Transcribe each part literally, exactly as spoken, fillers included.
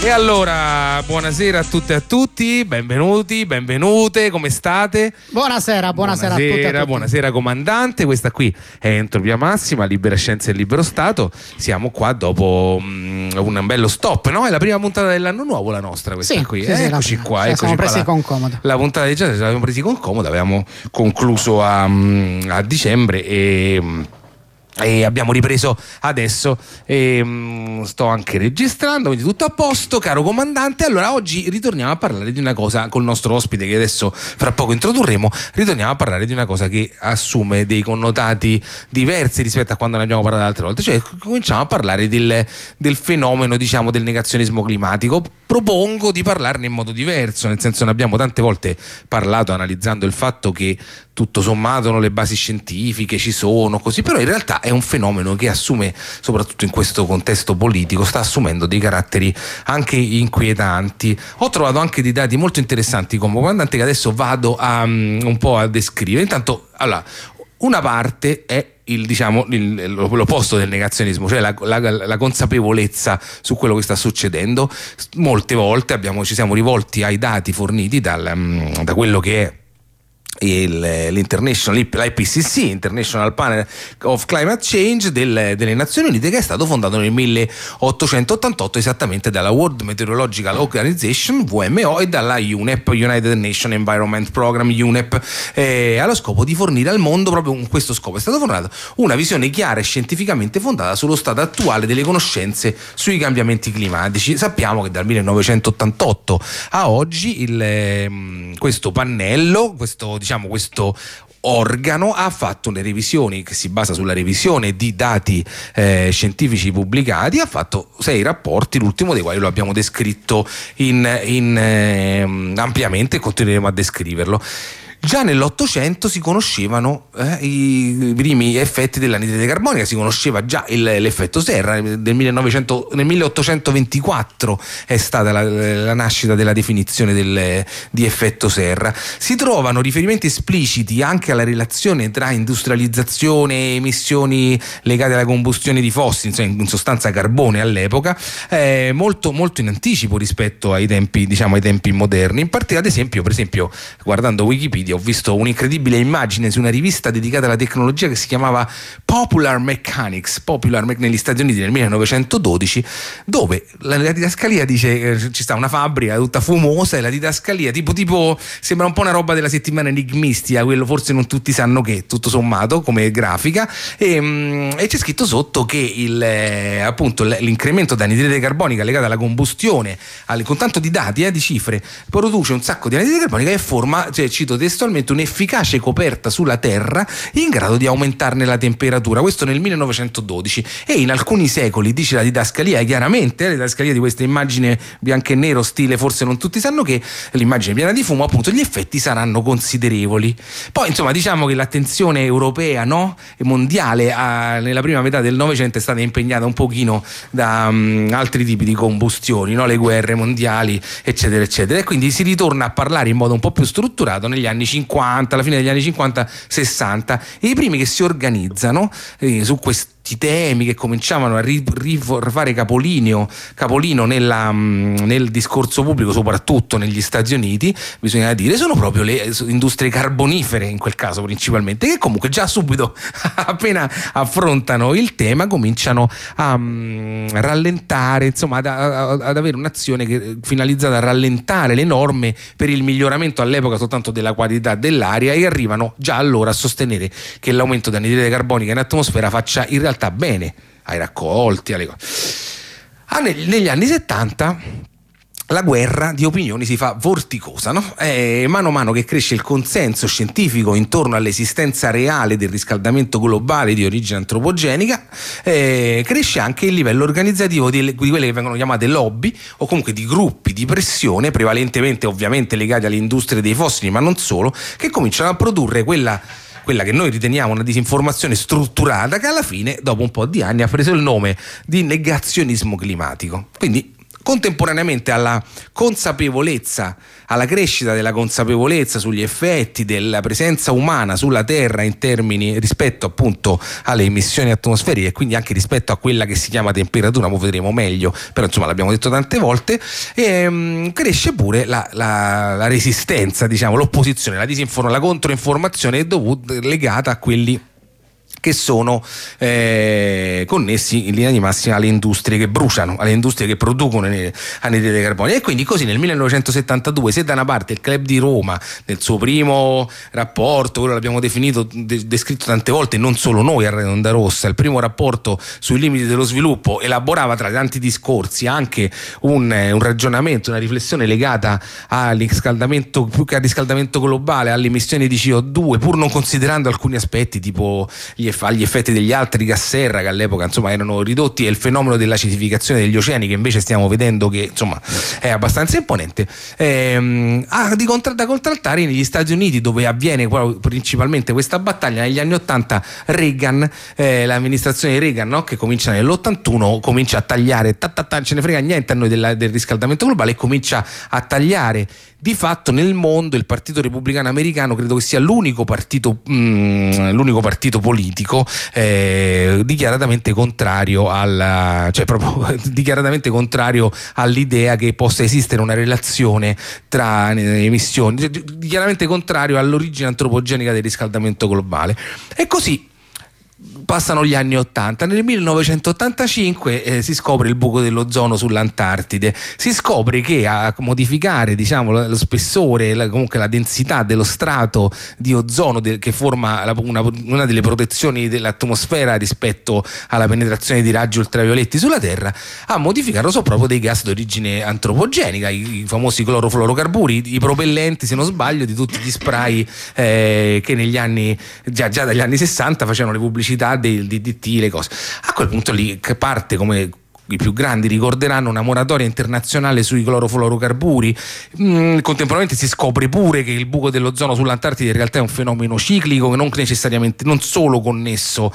E allora, buonasera a tutte e a tutti, benvenuti, benvenute, come state? Buonasera, buonasera, buonasera a tutti, a tutti. Buonasera comandante, questa qui è Entropia Massima, Libera Scienza e Libero Stato. Siamo qua dopo um, un bello stop, no? È la prima puntata dell'anno nuovo la nostra, questa sì, qui. Sì, eh, sì, eccoci qua, sì, eccoci siamo qua. presi La, con comodo. La puntata di già ci l'abbiamo presi con comodo, avevamo concluso a, a dicembre e... e abbiamo ripreso adesso e mh, sto anche registrando, quindi tutto a posto, caro comandante. Allora oggi ritorniamo a parlare di una cosa col nostro ospite che adesso fra poco introdurremo. Ritorniamo a parlare di una cosa che assume dei connotati diversi rispetto a quando ne abbiamo parlato altre volte, cioè cominciamo a parlare del, del fenomeno, diciamo, del negazionismo climatico. Propongo di parlarne in modo diverso, nel senso, ne abbiamo tante volte parlato analizzando il fatto che tutto sommato no, le basi scientifiche ci sono così, però in realtà è un fenomeno che assume, soprattutto in questo contesto politico, sta assumendo dei caratteri anche inquietanti. Ho trovato anche dei dati molto interessanti come comandante che adesso vado a, um, un po' a descrivere. Intanto, allora, una parte è il, diciamo, il, l'opposto del negazionismo, cioè la, la, la consapevolezza su quello che sta succedendo. Molte volte abbiamo, ci siamo rivolti ai dati forniti dal, um, da quello che è Il, l'International l'I P C C, International Panel of Climate Change del, delle Nazioni Unite, che è stato fondato nel milleottocentottantotto esattamente dalla World Meteorological Organization W M O e dalla U N E P, United Nations Environment Program, U N E P, eh, allo scopo di fornire al mondo, proprio con questo scopo è stato fornato, una visione chiara e scientificamente fondata sullo stato attuale delle conoscenze sui cambiamenti climatici. Sappiamo che dal millenovecentottantotto a oggi il, eh, questo pannello, questo diciamo questo organo ha fatto le revisioni, che si basa sulla revisione di dati eh, scientifici pubblicati, ha fatto sei rapporti, l'ultimo dei quali lo abbiamo descritto in, in, eh, ampiamente e continueremo a descriverlo. Già nell'Ottocento si conoscevano eh, i primi effetti dell'anidride carbonica, si conosceva già il, l'effetto serra. Del millenovecento, nel milleottocentoventiquattro è stata la, la nascita della definizione del, di effetto serra. Si trovano riferimenti espliciti anche alla relazione tra industrializzazione e emissioni legate alla combustione di fossili, insomma, in sostanza carbone all'epoca, eh, molto, molto in anticipo rispetto ai tempi, diciamo, ai tempi moderni. In parte, ad esempio, per esempio, guardando Wikipedia, ho visto un'incredibile immagine su una rivista dedicata alla tecnologia che si chiamava Popular Mechanics, Popular Me- negli Stati Uniti nel millenovecentododici, dove la, la didascalia dice eh, ci sta una fabbrica tutta fumosa e la didascalia tipo, tipo sembra un po' una roba della settimana enigmistica, quello forse non tutti sanno che, tutto sommato, come grafica, e, mm, e c'è scritto sotto che il, eh, appunto l'incremento di anidride carbonica legato alla combustione, alle, con tanto di dati, eh, di cifre, produce un sacco di anidride carbonica e forma, cioè, cito testualmente, un'efficace coperta sulla Terra in grado di aumentarne la temperatura. Questo nel millenovecentododici, e in alcuni secoli, dice la didascalia chiaramente, eh, la didascalia di questa immagine bianco e nero stile forse non tutti sanno che, l'immagine piena di fumo, appunto gli effetti saranno considerevoli. Poi insomma diciamo che l'attenzione europea, no, e mondiale a, nella prima metà del Novecento è stata impegnata un pochino da um, altri tipi di combustioni, no? Le guerre mondiali eccetera eccetera, e quindi si ritorna a parlare in modo un po' più strutturato negli anni cinquanta, alla fine degli anni cinquanta sessanta, e i primi che si organizzano eh, su questi temi, che cominciavano a rifare capolineo, capolino nella, nel discorso pubblico, soprattutto negli Stati Uniti, bisogna dire, sono proprio le industrie carbonifere, in quel caso principalmente, che comunque già subito, appena affrontano il tema, cominciano a um, rallentare, insomma ad, ad avere un'azione che, finalizzata a rallentare le norme per il miglioramento all'epoca soltanto della qualità dell'aria, e arrivano già allora a sostenere che l'aumento di anidride carbonica in atmosfera faccia in realtà bene ai raccolti, alle cose. Ah, negli, negli anni settanta la guerra di opinioni si fa vorticosa, no? E mano a mano che cresce il consenso scientifico intorno all'esistenza reale del riscaldamento globale di origine antropogenica, eh, cresce anche il livello organizzativo di, di quelle che vengono chiamate lobby, o comunque di gruppi di pressione, prevalentemente ovviamente legati alle industrie dei fossili, ma non solo, che cominciano a produrre quella quella che noi riteniamo una disinformazione strutturata, che alla fine, dopo un po' di anni, ha preso il nome di negazionismo climatico. Quindi contemporaneamente alla consapevolezza, alla crescita della consapevolezza sugli effetti della presenza umana sulla Terra in termini rispetto appunto alle emissioni atmosferiche e quindi anche rispetto a quella che si chiama temperatura, ma vedremo meglio, però insomma l'abbiamo detto tante volte, e um, cresce pure la, la, la resistenza, diciamo, l'opposizione, la disinformazione, la controinformazione è dovuta, legata a quelli che sono eh, connessi in linea di massima alle industrie che bruciano, alle industrie che producono anidride carbonica. E quindi così nel millenovecentosettantadue, se da una parte il Club di Roma nel suo primo rapporto, quello l'abbiamo definito, de- descritto tante volte, non solo noi a Radio Onda Rossa, il primo rapporto sui limiti dello sviluppo, elaborava tra tanti discorsi anche un, un ragionamento, una riflessione legata al riscaldamento, più che al riscaldamento globale, alle emissioni di C O due, pur non considerando alcuni aspetti tipo gli agli effetti degli altri gas serra che all'epoca insomma erano ridotti, e il fenomeno dell'acidificazione degli oceani che invece stiamo vedendo che insomma è abbastanza imponente, ehm, ah, di contra- da contraltare negli Stati Uniti, dove avviene principalmente questa battaglia negli anni ottanta. Reagan, eh, l'amministrazione Reagan, no? Che comincia nell'ottantuno, comincia a tagliare, ta, ta, ta, ce ne frega niente a noi della, del riscaldamento globale, e comincia a tagliare di fatto nel mondo. Il Partito Repubblicano Americano credo che sia l'unico partito mh, l'unico partito politico eh, dichiaratamente contrario alla, cioè proprio dichiaratamente contrario all'idea che possa esistere una relazione tra emissioni, cioè, dichiaratamente contrario all'origine antropogenica del riscaldamento globale. E così passano gli anni ottanta. Nel millenovecentottantacinque eh, si scopre il buco dell'ozono sull'Antartide, si scopre che a modificare, diciamo, lo spessore, la, comunque la densità dello strato di ozono de, che forma la, una, una delle protezioni dell'atmosfera rispetto alla penetrazione di raggi ultravioletti sulla Terra, a modificarlo sono proprio dei gas d'origine antropogenica, i, i famosi clorofluorocarburi, i propellenti, se non sbaglio, di tutti gli spray eh, che negli anni già, già dagli anni sessanta facevano le pubblicità del D D T, le cose. A quel punto lì parte, come i più grandi ricorderanno, una moratoria internazionale sui clorofluorocarburi. Mm, contemporaneamente si scopre pure che il buco dell'ozono sull'Antartide in realtà è un fenomeno ciclico, che non necessariamente, non solo connesso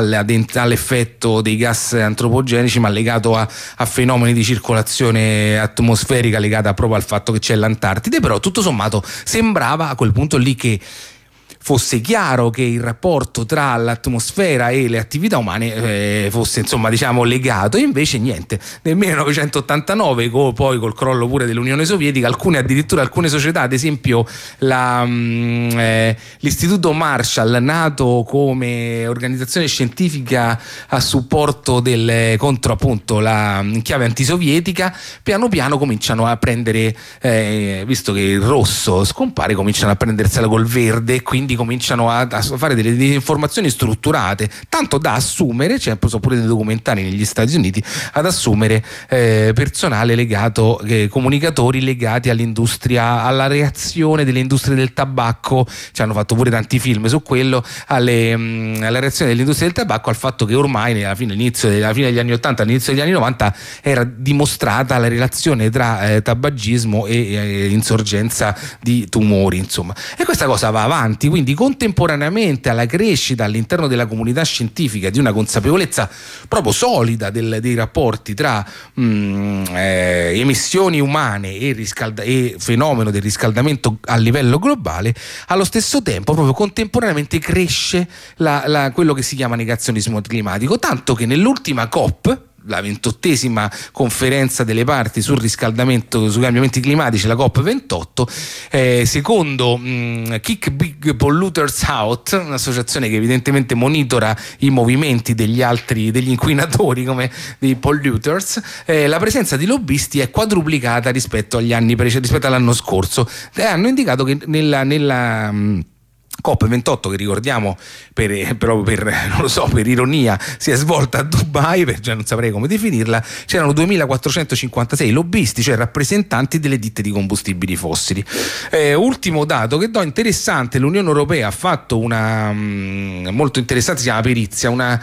all'effetto dei gas antropogenici, ma legato a, a fenomeni di circolazione atmosferica legata proprio al fatto che c'è l'Antartide. Però tutto sommato sembrava a quel punto lì che fosse chiaro che il rapporto tra l'atmosfera e le attività umane eh, fosse insomma diciamo legato, e invece niente. Nel millenovecentottantanove, co, poi col crollo pure dell'Unione Sovietica, alcune addirittura alcune società, ad esempio la, mh, eh, l'istituto Marshall, nato come organizzazione scientifica a supporto del contro appunto la in chiave antisovietica, piano piano cominciano a prendere, eh, visto che il rosso scompare, cominciano a prendersela col verde, quindi cominciano a, a fare delle informazioni strutturate, tanto da assumere, cioè sono pure dei documentari negli Stati Uniti, ad assumere eh, personale legato, eh, comunicatori legati all'industria, alla reazione delle industrie del tabacco, ci hanno fatto pure tanti film su quello, alle, mh, alla reazione dell'industria del tabacco al fatto che ormai alla fine, all'inizio, alla fine degli anni ottanta, all'inizio degli anni novanta era dimostrata la relazione tra eh, tabagismo e eh, insorgenza di tumori, insomma. E questa cosa va avanti, quindi contemporaneamente alla crescita all'interno della comunità scientifica di una consapevolezza proprio solida del, dei rapporti tra mh, eh, emissioni umane e, riscalda- e fenomeno del riscaldamento a livello globale, allo stesso tempo proprio contemporaneamente cresce la, la, quello che si chiama negazionismo climatico, tanto che nell'ultima COP, la ventottesima conferenza delle parti sul riscaldamento, sui cambiamenti climatici, la COP ventotto, eh, secondo mh, Kick Big Polluters Out, un'associazione che evidentemente monitora i movimenti degli altri, degli inquinatori come dei polluters, eh, la presenza di lobbisti è quadruplicata rispetto agli anni precedenti, rispetto all'anno scorso, e hanno indicato che nella, nella mh, COP ventotto, che ricordiamo per, proprio per, non lo so, per ironia si è svolta a Dubai, per, cioè non saprei come definirla, c'erano duemilaquattrocentocinquantasei lobbisti, cioè rappresentanti delle ditte di combustibili fossili. Eh, ultimo dato che do interessante, l'Unione Europea ha fatto una mh, molto interessante, si chiama perizia, una,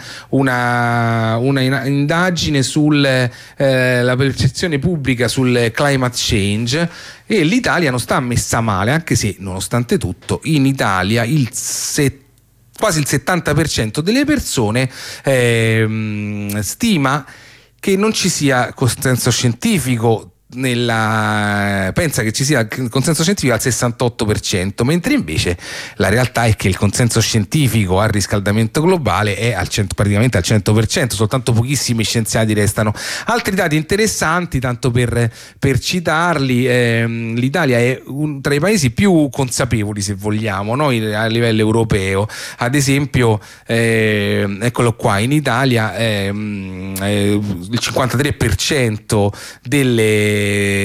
una, una indagine sulla eh, percezione pubblica sul climate change, e l'Italia non sta messa male, anche se nonostante tutto in Italia il set, quasi il settanta per cento delle persone eh, stima che non ci sia consenso scientifico. Nella, pensa che ci sia il consenso scientifico al sessantotto per cento, mentre invece la realtà è che il consenso scientifico al riscaldamento globale è al cento, praticamente al cento per cento, soltanto pochissimi scienziati restano. Altri dati interessanti, tanto per, per citarli, ehm, l'Italia è un, tra i paesi più consapevoli, se vogliamo, no? A livello europeo. Ad esempio, eh, eccolo qua, in Italia ehm, eh, il cinquantatré per cento delle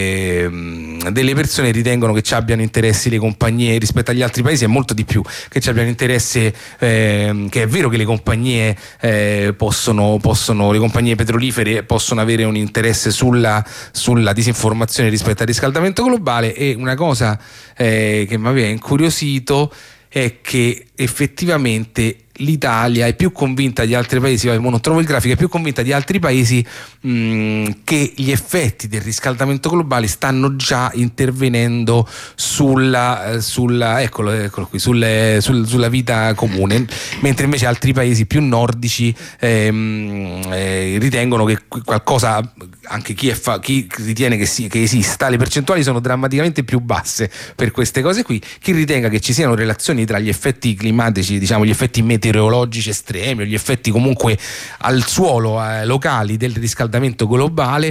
delle persone ritengono che ci abbiano interessi le compagnie, rispetto agli altri paesi è molto di più, che ci abbiano interesse, eh, che è vero che le compagnie eh, possono, possono le compagnie petrolifere possono avere un interesse sulla, sulla disinformazione rispetto al riscaldamento globale. E una cosa eh, che mi aveva incuriosito è che effettivamente l'Italia è più convinta di altri paesi, non trovo il grafico, è più convinta di altri paesi mh, che gli effetti del riscaldamento globale stanno già intervenendo sulla, sulla, eccolo, eccolo qui, sulle, sul, sulla vita comune, mentre invece altri paesi più nordici ehm, eh, ritengono che qualcosa, anche chi, è fa, chi ritiene che, si, che esista, le percentuali sono drammaticamente più basse per queste cose qui. Chi ritenga che ci siano relazioni tra gli effetti climatici, diciamo gli effetti meteorologici estremi o gli effetti comunque al suolo eh, locali del riscaldamento globale,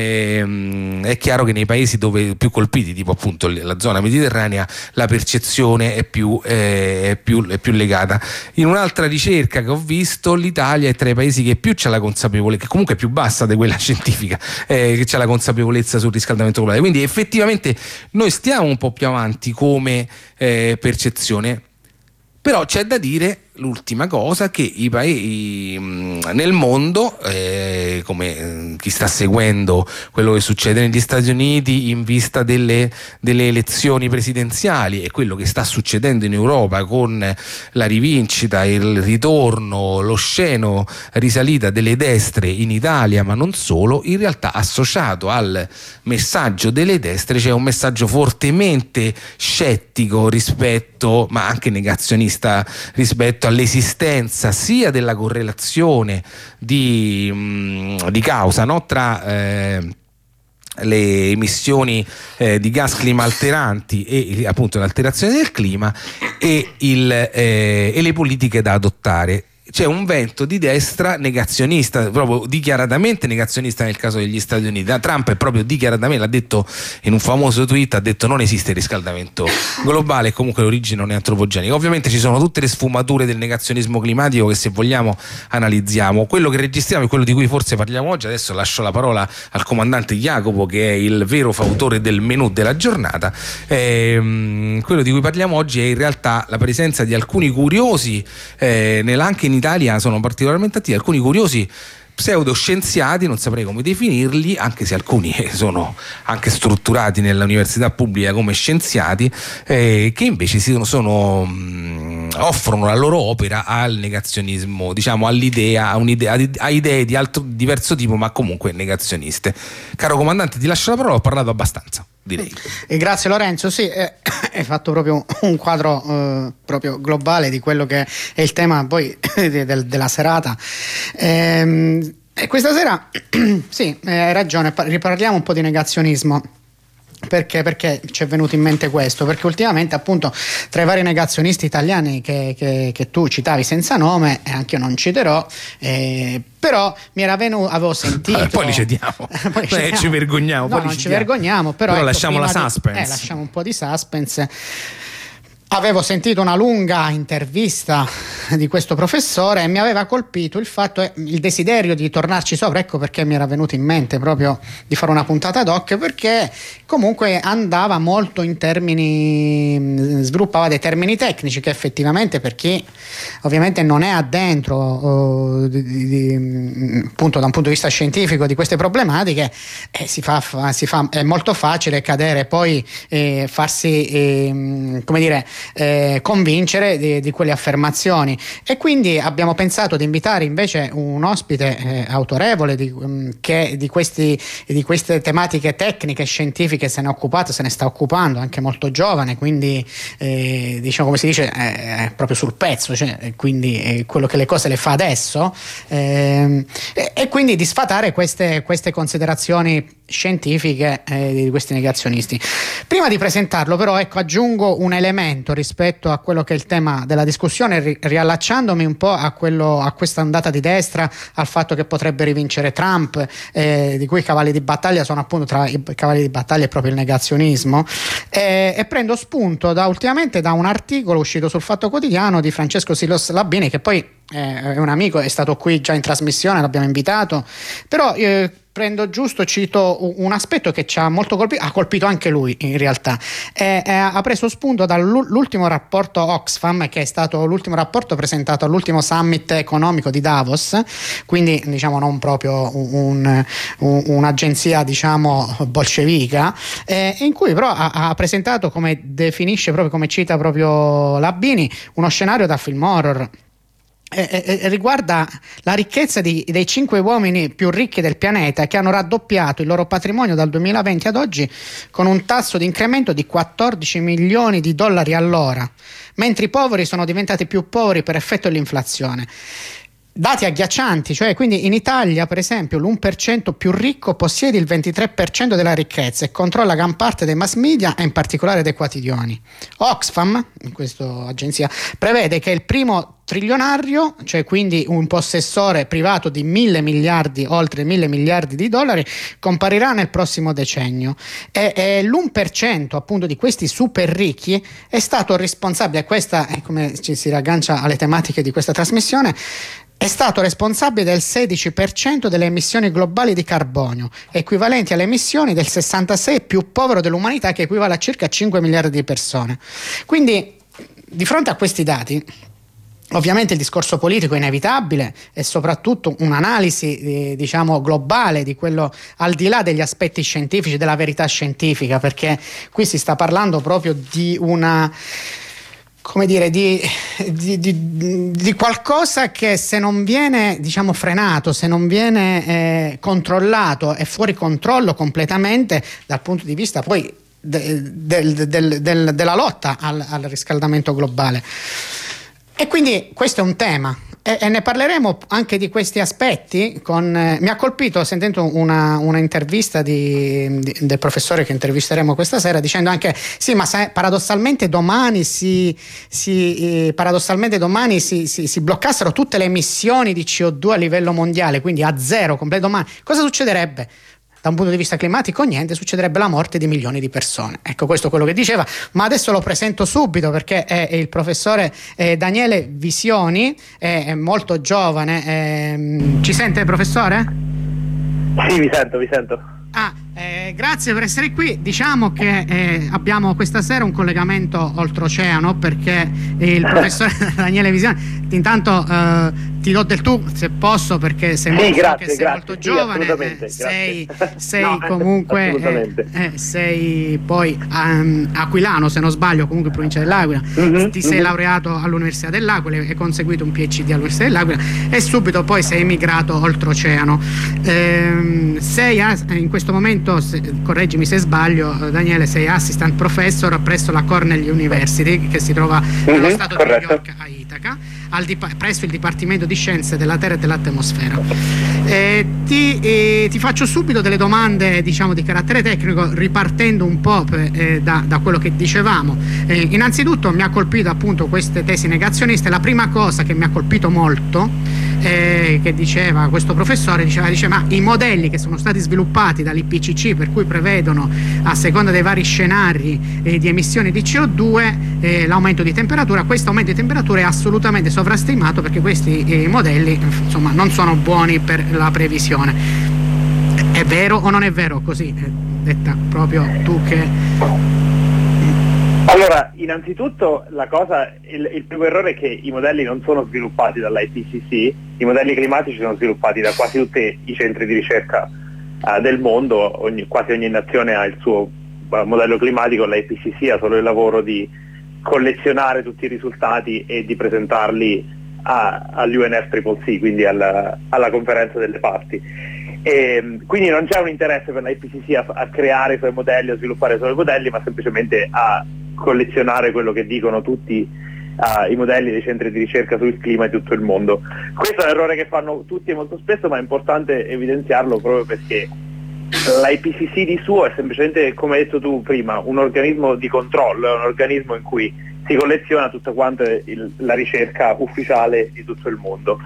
ehm, è chiaro che nei paesi dove più colpiti, tipo appunto la zona mediterranea, la percezione è più, eh, è più, è più legata. In un'altra ricerca che ho visto, l'Italia è tra i paesi che più c'ha la consapevolezza, che comunque è più bassa di quella scientifica, eh, che c'ha la consapevolezza sul riscaldamento globale. Quindi effettivamente noi stiamo un po' più avanti come eh, percezione. Però c'è da dire l'ultima cosa, che i paesi nel mondo, eh, come chi sta seguendo quello che succede negli Stati Uniti in vista delle, delle elezioni presidenziali e quello che sta succedendo in Europa con la rivincita, il ritorno, l'osceno risalita delle destre in Italia, ma non solo, in realtà associato al messaggio delle destre c'è un messaggio fortemente scettico rispetto, ma anche negazionista rispetto all'esistenza sia della correlazione di, mh, di causa, no? tra eh, le emissioni eh, di gas climalteranti e appunto l'alterazione del clima e, il, eh, e le politiche da adottare. C'è un vento di destra negazionista, proprio dichiaratamente negazionista nel caso degli Stati Uniti. Trump è proprio dichiaratamente, l'ha detto in un famoso tweet, ha detto non esiste riscaldamento globale, comunque l'origine non è antropogenica. Ovviamente ci sono tutte le sfumature del negazionismo climatico che, se vogliamo, analizziamo. Quello che registriamo e quello di cui forse parliamo oggi, adesso lascio la parola al comandante Jacopo, che è il vero fautore del menù della giornata. Ehm, quello di cui parliamo oggi è in realtà la presenza di alcuni curiosi, eh, anche in Italia sono particolarmente attivi alcuni curiosi pseudoscienziati, non saprei come definirli, anche se alcuni sono anche strutturati nell'università pubblica come scienziati, eh, che invece si sono, sono mh, offrono la loro opera al negazionismo, diciamo all'idea, a, un'idea, a idee di altro, diverso tipo, ma comunque negazioniste. Caro comandante, ti lascio la parola, ho parlato abbastanza, direi. E grazie Lorenzo, sì, eh, hai fatto proprio un quadro eh, proprio globale di quello che è il tema poi de, de, della serata. Ehm, e questa sera sì, hai ragione, riparliamo un po' di negazionismo. Perché? Perché ci è venuto in mente questo? Perché ultimamente, appunto, tra i vari negazionisti italiani che, che, che tu citavi senza nome, e anche io non citerò, eh, però mi era venuto, avevo sentito. Vabbè, poi li cediamo, poi li cediamo. Eh, ci vergogniamo. No, poi non li ci vergogniamo, però, però ecco, lasciamo la suspense. Di, eh, lasciamo un po' di suspense. Avevo sentito una lunga intervista di questo professore e mi aveva colpito il fatto, il desiderio di tornarci sopra. Ecco perché mi era venuto in mente proprio di fare una puntata ad hoc, perché comunque andava molto in termini, sviluppava dei termini tecnici che effettivamente, per chi ovviamente non è addentro oh, di, di, appunto da un punto di vista scientifico di queste problematiche, eh, si fa, fa, si fa, è molto facile cadere poi eh, farsi eh, come dire Eh, convincere di, di quelle affermazioni. e quindi abbiamo pensato di invitare invece un ospite eh, autorevole di, um, che di, questi, di queste tematiche tecniche e scientifiche se ne è occupato, se ne sta occupando, anche molto giovane, quindi eh, diciamo, come si dice, è proprio sul pezzo, cioè, quindi è quello che le cose le fa adesso, eh, e, e quindi di sfatare queste, queste considerazioni scientifiche eh, di questi negazionisti. Prima di presentarlo però, ecco, aggiungo un elemento rispetto a quello che è il tema della discussione, ri- riallacciandomi un po' a quello, a questa ondata di destra, al fatto che potrebbe rivincere Trump, eh, di cui i cavalli di battaglia sono appunto, tra i cavalli di battaglia è proprio il negazionismo, eh, e prendo spunto da ultimamente da un articolo uscito sul Fatto Quotidiano di Francesco Silos Labini, che poi eh, è un amico, è stato qui già in trasmissione, l'abbiamo invitato, però eh, prendo giusto, cito un aspetto che ci ha molto colpito, ha colpito anche lui in realtà, eh, eh, ha preso spunto dall'ultimo rapporto Oxfam, che è stato l'ultimo rapporto presentato all'ultimo summit economico di Davos, quindi diciamo non proprio un, un, un'agenzia diciamo bolscevica, eh, in cui però ha, ha presentato, come definisce proprio, come cita proprio Labini, uno scenario da film horror. E, e, riguarda la ricchezza di, dei cinque uomini più ricchi del pianeta, che hanno raddoppiato il loro patrimonio dal duemilaventi ad oggi con un tasso di incremento di quattordici milioni di dollari all'ora, mentre i poveri sono diventati più poveri per effetto dell'inflazione. Dati agghiaccianti, cioè quindi in Italia per esempio l'uno per cento più ricco possiede il ventitré per cento della ricchezza e controlla gran parte dei mass media e in particolare dei quotidiani. Oxfam, in questa agenzia, prevede che il primo trilionario, cioè quindi un possessore privato di mille miliardi, oltre mille miliardi di dollari, comparirà nel prossimo decennio, e, e l'uno per cento appunto di questi super ricchi è stato responsabile, e questa è come ci si raggancia alle tematiche di questa trasmissione, è stato responsabile del sedici per cento delle emissioni globali di carbonio, equivalenti alle emissioni del sessantasei per cento più povero dell'umanità, che equivale a circa cinque miliardi di persone. Quindi, di fronte a questi dati, ovviamente il discorso politico è inevitabile, e soprattutto un'analisi eh, diciamo globale di quello, al di là degli aspetti scientifici, della verità scientifica, perché qui si sta parlando proprio di una, come dire, di, di, di, di qualcosa che, se non viene diciamo frenato, se non viene eh, controllato, è fuori controllo completamente dal punto di vista poi de, del, del, del, della lotta al, al riscaldamento globale. E quindi questo è un tema, e, e ne parleremo anche di questi aspetti. Con, eh, mi ha colpito sentendo una, una intervista di, di, del professore che intervisteremo questa sera, dicendo anche sì, ma se, paradossalmente domani si, si, eh, paradossalmente domani si, si, si bloccassero tutte le emissioni di C O due a livello mondiale, quindi a zero completo domani, cosa succederebbe? Da un punto di vista climatico niente, succederebbe la morte di milioni di persone. Ecco, questo è quello che diceva, ma adesso lo presento subito perché è, è il professore eh, Daniele Visioni, è, è molto giovane. Eh, ci sente, professore? Sì, vi sento, vi sento. Ah, eh, grazie per essere qui. Diciamo che eh, abbiamo questa sera un collegamento oltreoceano, perché il professore Daniele Visioni, intanto eh, ti do del tu se posso, perché sei, sì, molto, grazie, sei grazie, molto sì, giovane, eh, sei, sei no, comunque eh, eh, sei poi um, aquilano, se non sbaglio, comunque provincia dell'Aquila. Mm-hmm, ti sei mm-hmm. laureato all'Università dell'Aquila e hai conseguito un P H D all'Università dell'Aquila, e subito poi sei emigrato oltreoceano. Ehm, sei a, in questo momento, se, correggimi se sbaglio Daniele, sei assistant professor presso la Cornell University, che si trova nello mm-hmm, stato corretto. di New York a Ithaca, al dip- presso il Dipartimento di Scienze della Terra e dell'Atmosfera. Eh, ti, eh, ti faccio subito delle domande diciamo di carattere tecnico, ripartendo un po' per, eh, da, da quello che dicevamo. Eh, innanzitutto mi ha colpito appunto queste tesi negazioniste. La prima cosa che mi ha colpito molto, eh, che diceva questo professore, diceva, dice, ma i modelli che sono stati sviluppati dall'I P C C, per cui prevedono a seconda dei vari scenari eh, di emissioni di C O due eh, l'aumento di temperatura, questo aumento di temperatura è assolutamente sovrastimato, perché questi eh, modelli insomma non sono buoni per la previsione. È vero o non è vero? Così eh, detta proprio tu che... Allora, innanzitutto la cosa, il, il primo errore è che i modelli non sono sviluppati dall'I P C C, i modelli climatici sono sviluppati da quasi tutti i centri di ricerca uh, del mondo, ogni, quasi ogni nazione ha il suo uh, modello climatico, l'I P C C ha solo il lavoro di collezionare tutti i risultati e di presentarli a, all'U N F C C C, quindi alla, alla conferenza delle parti. E, quindi non c'è un interesse per l'I P C C a, a creare i suoi modelli, a sviluppare i suoi modelli, ma semplicemente a collezionare quello che dicono tutti uh, i modelli dei centri di ricerca sul clima di tutto il mondo. Questo è un errore che fanno tutti e molto spesso, ma è importante evidenziarlo proprio perché l'I P C C di suo è semplicemente, come hai detto tu prima, un organismo di controllo, è un organismo in cui si colleziona tutta quanta il, la ricerca ufficiale di tutto il mondo.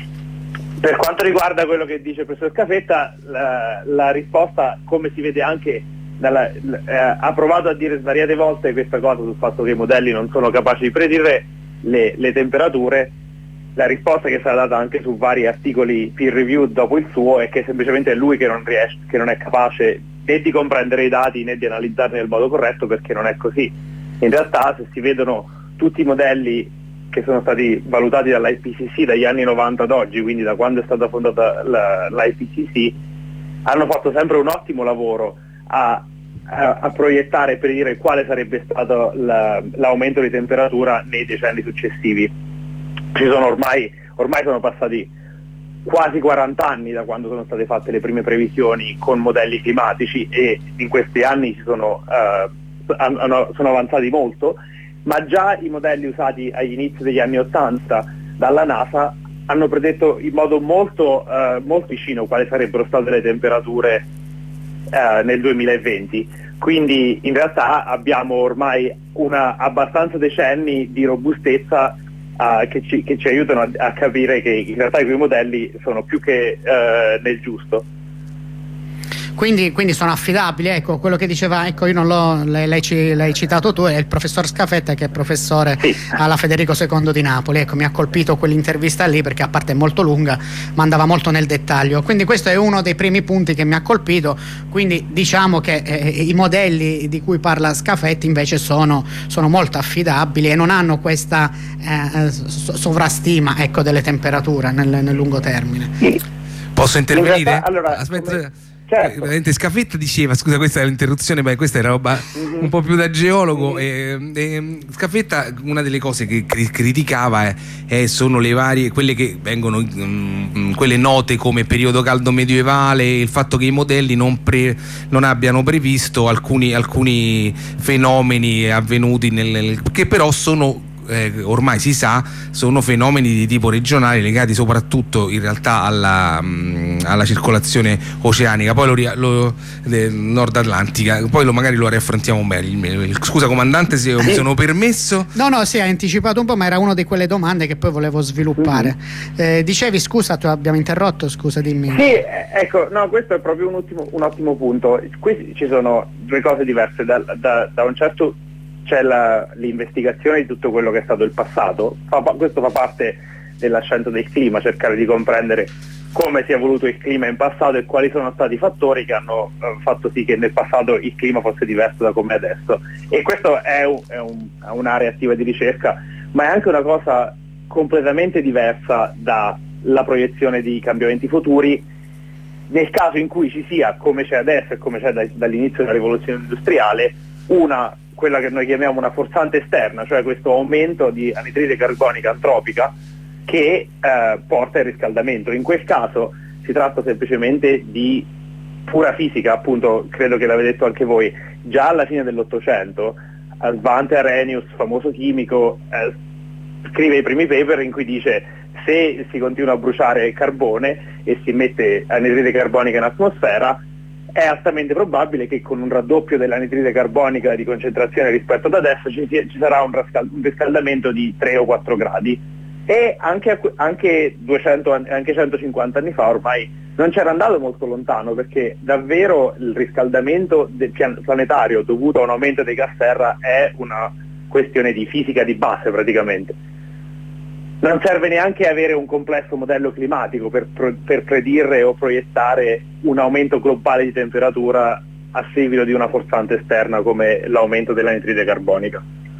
Per quanto riguarda quello che dice il professor Scafetta, la, la risposta, come si vede anche dalla, eh, ha provato a dire svariate volte questa cosa sul fatto che i modelli non sono capaci di predire le, le temperature. La risposta che è stata data anche su vari articoli peer reviewed dopo il suo è che semplicemente è lui che non riesce, che non è capace né di comprendere i dati né di analizzarli nel modo corretto, perché non è così. In realtà, se si vedono tutti i modelli che sono stati valutati dall'I P C C dagli anni novanta ad oggi, quindi da quando è stata fondata la, l'I P C C, hanno fatto sempre un ottimo lavoro a, a, a proiettare e predire quale sarebbe stato la, l'aumento di temperatura nei decenni successivi. Ci sono ormai, ormai sono passati quasi quaranta anni da quando sono state fatte le prime previsioni con modelli climatici, e in questi anni si sono, uh, hanno, sono avanzati molto, ma già i modelli usati agli inizi degli anni ottanta dalla NASA hanno predetto in modo molto, uh, molto vicino quali sarebbero state le temperature uh, nel duemilaventi. Quindi in realtà abbiamo ormai una, abbastanza decenni di robustezza uh, che, ci, che ci aiutano a, a capire che in realtà i quei modelli sono più che uh, nel giusto. Quindi, quindi sono affidabili, ecco quello che diceva, ecco io non l'ho, l'hai, l'hai citato tu, è il professor Scafetta, che è professore sì. alla Federico secondo di Napoli. Ecco, mi ha colpito quell'intervista lì perché a parte è molto lunga ma andava molto nel dettaglio, quindi questo è uno dei primi punti che mi ha colpito. Quindi diciamo che eh, i modelli di cui parla Scafetti invece sono, sono molto affidabili e non hanno questa eh, sovrastima, ecco, delle temperature nel, nel lungo termine. Posso intervenire? In realtà, allora, aspetta come... Certo. Eh, Scafetta diceva, scusa questa è l'interruzione, ma questa era roba mm-hmm. un po' più da geologo. mm-hmm. e, e, Scafetta, una delle cose che cri- criticava è, è, sono le varie, quelle che vengono mh, quelle note come periodo caldo medievale, il fatto che i modelli non, pre, non abbiano previsto alcuni, alcuni fenomeni avvenuti nel, che però sono Eh, ormai si sa sono fenomeni di tipo regionale, legati soprattutto in realtà alla, mh, alla circolazione oceanica, poi lo, lo eh, nord atlantica, poi lo, magari lo riaffrontiamo meglio. Scusa comandante se mi sono permesso. No no sì, hai anticipato un po', ma era una di quelle domande che poi volevo sviluppare. mm-hmm. eh, dicevi, scusa, tu abbiamo interrotto, scusa, dimmi. Sì, ecco, no, questo è proprio un, ultimo, un ottimo punto. Qui ci sono due cose diverse. Da, da, da un certo c'è la, l'investigazione di tutto quello che è stato il passato, fa, questo fa parte della scienza del clima, cercare di comprendere come si è evoluto il clima in passato e quali sono stati i fattori che hanno eh, fatto sì che nel passato il clima fosse diverso da come è adesso. E questo è, un, è, un, è un'area attiva di ricerca, ma è anche una cosa completamente diversa dalla proiezione di cambiamenti futuri, nel caso in cui ci sia, come c'è adesso e come c'è da, dall'inizio della rivoluzione industriale, una quella che noi chiamiamo una forzante esterna, cioè questo aumento di anidride carbonica antropica che eh, porta al riscaldamento. In quel caso si tratta semplicemente di pura fisica, appunto, credo che l'avete detto anche voi, già alla fine dell'Ottocento Svante Arrhenius, famoso chimico, eh, scrive i primi paper in cui dice: se si continua a bruciare carbone e si mette anidride carbonica in atmosfera, è altamente probabile che con un raddoppio dell'anidride carbonica di concentrazione rispetto ad adesso ci, ci sarà un, rascal- un riscaldamento di tre o quattro gradi. E anche, anche, duecento, anche centocinquanta anni fa ormai non c'era andato molto lontano, perché davvero il riscaldamento del pian- planetario dovuto a un aumento dei gas serra è una questione di fisica di base praticamente. Non serve neanche avere un complesso modello climatico per, per predire o proiettare un aumento globale di temperatura a seguito di una forzante esterna come l'aumento dell'anidride carbonica.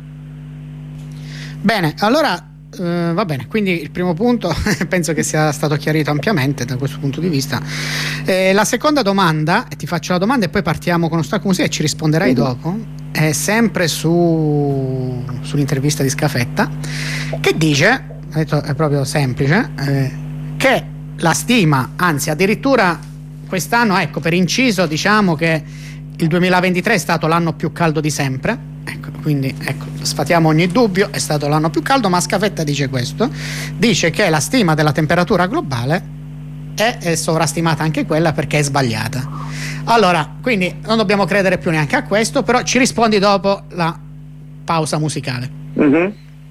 Bene, allora eh, va bene, quindi il primo punto penso che sia stato chiarito ampiamente da questo punto di vista. Eh, la seconda domanda, e ti faccio la domanda e poi partiamo con uno stacco musicale e ci risponderai uh-huh. dopo, è sempre su, sull'intervista di Scafetta, che dice... ha detto è proprio semplice, eh, che la stima, anzi addirittura quest'anno, ecco, per inciso diciamo che il duemilaventitré è stato l'anno più caldo di sempre, ecco, quindi ecco, sfatiamo ogni dubbio, è stato l'anno più caldo, ma Scafetta dice questo, dice che la stima della temperatura globale è, è sovrastimata anche quella perché è sbagliata. Allora, quindi non dobbiamo credere più neanche a questo, però ci rispondi dopo la pausa musicale. Mm-hmm.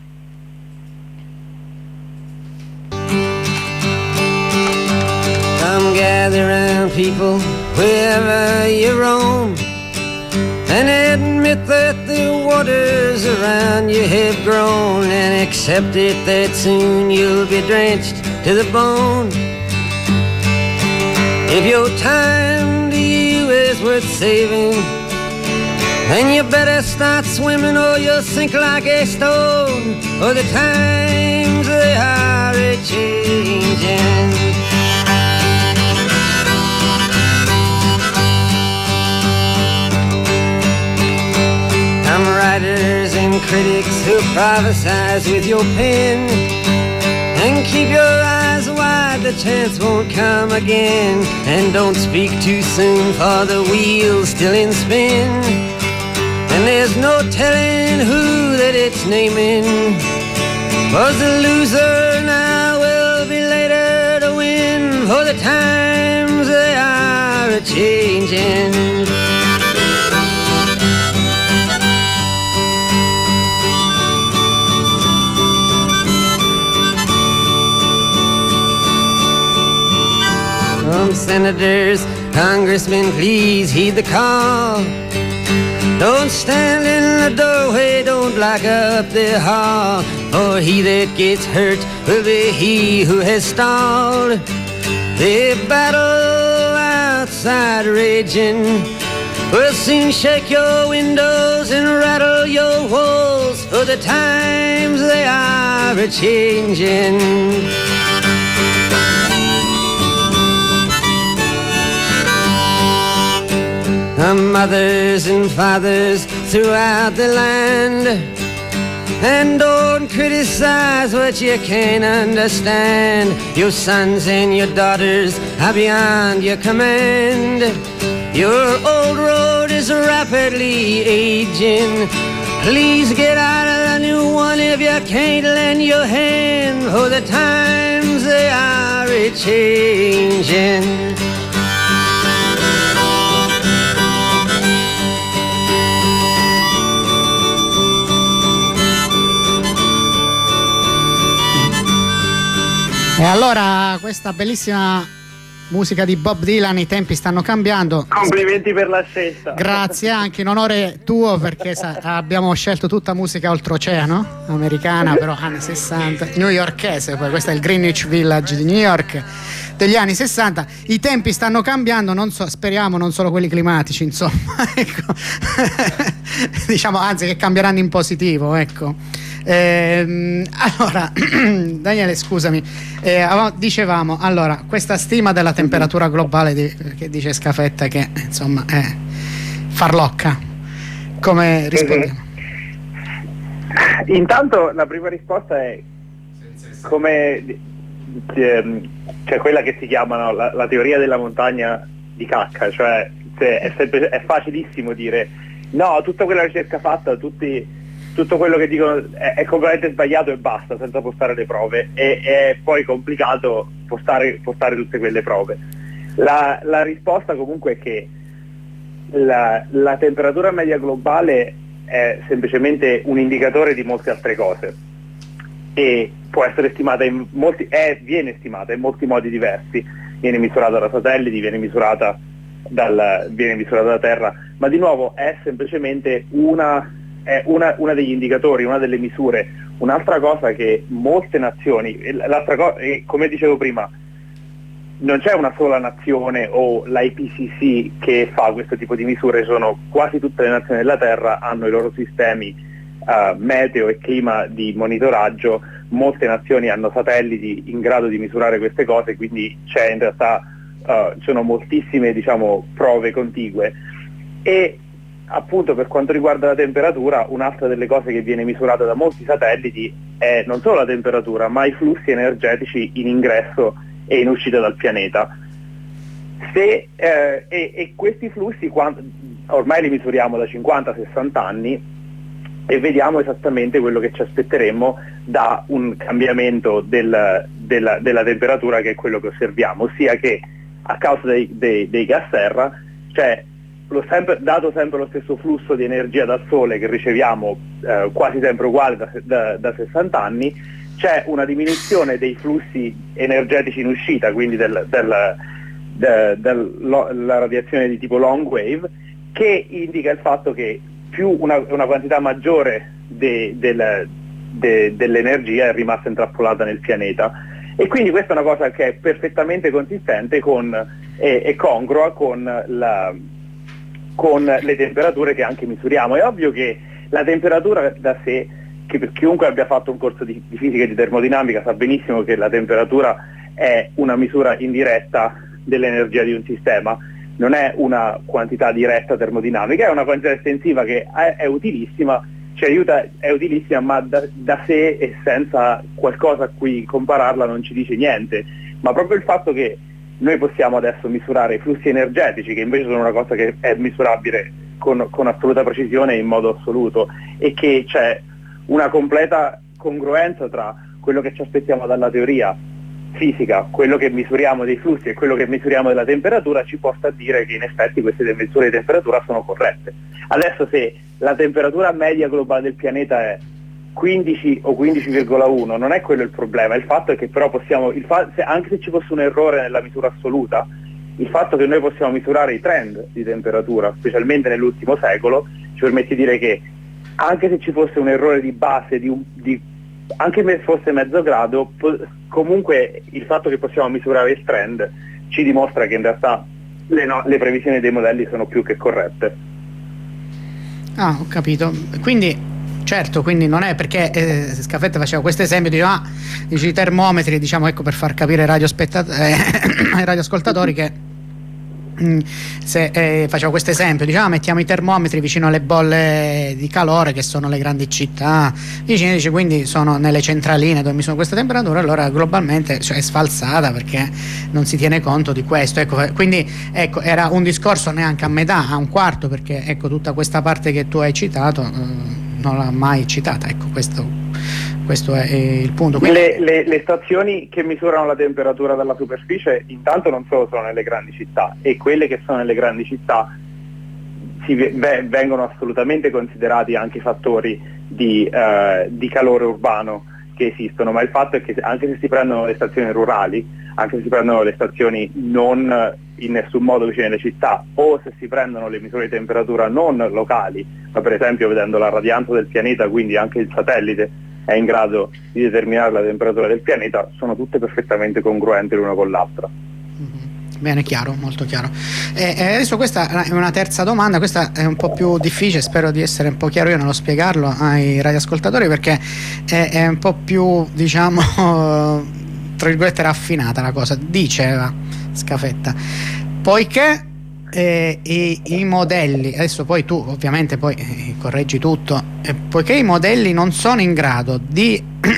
Come gather round, people, wherever you roam, and admit that the waters around you have grown, and accept it that soon you'll be drenched to the bone. If your time to you is worth saving, then you better start swimming or you'll sink like a stone, for the times they are a-changing. Some writers and critics who prophesize with your pen, and keep your eyes wide, the chance won't come again. And don't speak too soon, for the wheel's still in spin, and there's no telling who that it's naming. 'Cause the loser now will be later to win, for the times they are a-changing. Some senators, congressmen, please heed the call. Don't stand in the doorway, don't block up the hall, for he that gets hurt will be he who has stalled. The battle outside raging will soon shake your windows and rattle your walls, for the times they are a-changing. The mothers and fathers throughout the land, and don't criticize what you can't understand. Your sons and your daughters are beyond your command. Your old road is rapidly aging. Please get out of the new one if you can't lend your hand, for the times they are a-changing. E allora questa bellissima musica di Bob Dylan, i tempi stanno cambiando. Complimenti per la scelta. Grazie, anche in onore tuo, perché sa, abbiamo scelto tutta musica oltreoceano, americana, però anni sessanta, newyorkese, poi questo è il Greenwich Village di New York degli anni sessanta. I tempi stanno cambiando, non so, speriamo non solo quelli climatici, insomma, ecco. Diciamo, anzi, che cambieranno in positivo, ecco. Eh, allora Daniele, scusami, eh, dicevamo, allora, questa stima della temperatura globale di, che dice Scafetta che insomma è farlocca, come rispondiamo? Intanto la prima risposta è come cioè quella che si chiama, no, la, la teoria della montagna di cacca, cioè è, sempre, è facilissimo dire no, tutta quella ricerca fatta, tutti tutto quello che dicono è, è completamente sbagliato e basta, senza postare le prove, e è poi complicato postare, postare tutte quelle prove. La, la risposta comunque è che la, la temperatura media globale è semplicemente un indicatore di molte altre cose e può essere stimata in molti, è, viene stimata in molti modi diversi, viene misurata da satelliti, viene misurata dal, viene misurata da terra, ma di nuovo è semplicemente una è una, una degli indicatori, una delle misure. Un'altra cosa che molte nazioni, l'altra cosa, come dicevo prima, non c'è una sola nazione o l'I P C C che fa questo tipo di misure, sono quasi tutte le nazioni della Terra, hanno i loro sistemi uh, meteo e clima di monitoraggio, molte nazioni hanno satelliti in grado di misurare queste cose, quindi c'è in realtà uh, ci sono moltissime, diciamo, prove contigue. E appunto per quanto riguarda la temperatura, un'altra delle cose che viene misurata da molti satelliti è non solo la temperatura, ma i flussi energetici in ingresso e in uscita dal pianeta. Se, eh, e, e questi flussi quando, ormai li misuriamo da cinquanta sessanta anni e vediamo esattamente quello che ci aspetteremmo da un cambiamento del, della, della temperatura, che è quello che osserviamo, ossia che a causa dei, dei, dei gas serra, cioè lo sempre, dato sempre lo stesso flusso di energia dal Sole che riceviamo eh, quasi sempre uguale da, da, da sessanta anni, c'è una diminuzione dei flussi energetici in uscita, quindi del, del, del, del, lo, la radiazione di tipo long wave, che indica il fatto che più una, una quantità maggiore de, del, de, dell'energia è rimasta intrappolata nel pianeta, e quindi questa è una cosa che è perfettamente consistente con, e, e congrua con, la, con le temperature che anche misuriamo. È ovvio che la temperatura da sé, che per chiunque abbia fatto un corso di, di fisica e di termodinamica sa benissimo che la temperatura è una misura indiretta dell'energia di un sistema, non è una quantità diretta termodinamica, è una quantità estensiva che è, è utilissima, ci aiuta, è utilissima, ma da, da sé e senza qualcosa a cui compararla non ci dice niente. Ma proprio il fatto che noi possiamo adesso misurare i flussi energetici, che invece sono una cosa che è misurabile con, con assoluta precisione e in modo assoluto, e che c'è una completa congruenza tra quello che ci aspettiamo dalla teoria fisica, quello che misuriamo dei flussi e quello che misuriamo della temperatura, ci porta a dire che in effetti queste misure di temperatura sono corrette. Adesso, se la temperatura media globale del pianeta è quindici o quindici virgola uno, non è quello il problema, il fatto è che però possiamo, il fa- se, anche se ci fosse un errore nella misura assoluta, il fatto che noi possiamo misurare i trend di temperatura, specialmente nell'ultimo secolo, ci permette di dire che anche se ci fosse un errore di base, di, un, di anche se fosse mezzo grado, po- comunque il fatto che possiamo misurare il trend ci dimostra che in realtà le, no- le previsioni dei modelli sono più che corrette. Ah, ho capito. Quindi, certo, quindi non è perché eh, Scafetta faceva questo esempio, diceva, ah, dici i termometri, diciamo, ecco, per far capire ai radiospettat- eh, ai radioascoltatori che se eh, facevo questo esempio, diciamo, ah, mettiamo i termometri vicino alle bolle di calore che sono le grandi città vicine, dice, quindi sono nelle centraline dove mi sono questa temperatura, allora globalmente, cioè, è sfalsata perché non si tiene conto di questo, ecco. Quindi ecco, era un discorso neanche a metà, a un quarto, perché ecco, tutta questa parte che tu hai citato eh, non l'ha mai citata, ecco, questo questo è il punto. Quindi... Le, le, le stazioni che misurano la temperatura dalla superficie intanto non solo sono nelle grandi città, e quelle che sono nelle grandi città si, beh, vengono assolutamente considerati anche fattori di, eh, di calore urbano che esistono, ma il fatto è che anche se si prendono le stazioni rurali, anche se si prendono le stazioni non in nessun modo vicine alle città, o se si prendono le misure di temperatura non locali, ma per esempio vedendo la radianza del pianeta, quindi anche il satellite è in grado di determinare la temperatura del pianeta, sono tutte perfettamente congruenti l'una con l'altra. Mm-hmm. Bene, chiaro, molto chiaro. E, e adesso questa è una terza domanda, questa è un po' più difficile, spero di essere un po' chiaro io nello spiegarlo ai radioascoltatori, perché è, è un po' più, diciamo, tra virgolette raffinata la cosa. Diceva Scafetta, poiché Eh, i, i modelli, adesso poi tu ovviamente poi eh, correggi tutto, eh, poiché i modelli non sono in grado di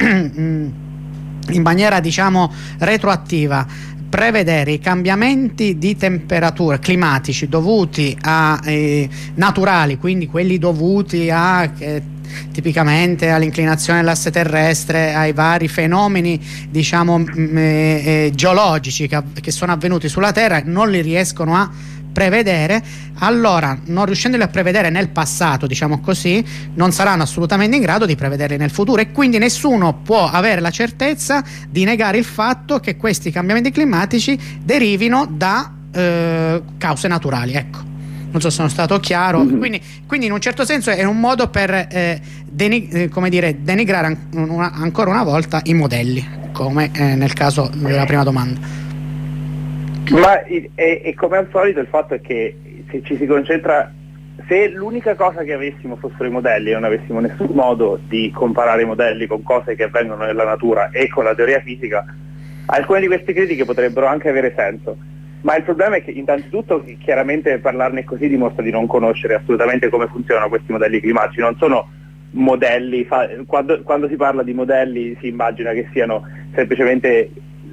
in maniera, diciamo, retroattiva prevedere i cambiamenti di temperatura climatici dovuti a eh, naturali, quindi quelli dovuti a eh, tipicamente all'inclinazione dell'asse terrestre, ai vari fenomeni, diciamo, mh, eh, geologici che, che sono avvenuti sulla Terra, non li riescono a prevedere, allora, non riuscendoli a prevedere nel passato, diciamo così, non saranno assolutamente in grado di prevederli nel futuro, e quindi nessuno può avere la certezza di negare il fatto che questi cambiamenti climatici derivino da eh, cause naturali, ecco. Non so se sono stato chiaro. Mm-hmm. Quindi, quindi in un certo senso è un modo per eh, denig- eh, come dire, denigrare an- una, ancora una volta i modelli, come eh, nel caso della prima domanda. Ma e, e come al solito il fatto è che se ci si concentra, se l'unica cosa che avessimo fossero i modelli e non avessimo nessun modo di comparare i modelli con cose che avvengono nella natura e con la teoria fisica, alcune di queste critiche potrebbero anche avere senso. Ma il problema è che innanzitutto chiaramente parlarne così dimostra di non conoscere assolutamente come funzionano questi modelli climatici, non sono modelli, fa, quando, quando si parla di modelli si immagina che siano semplicemente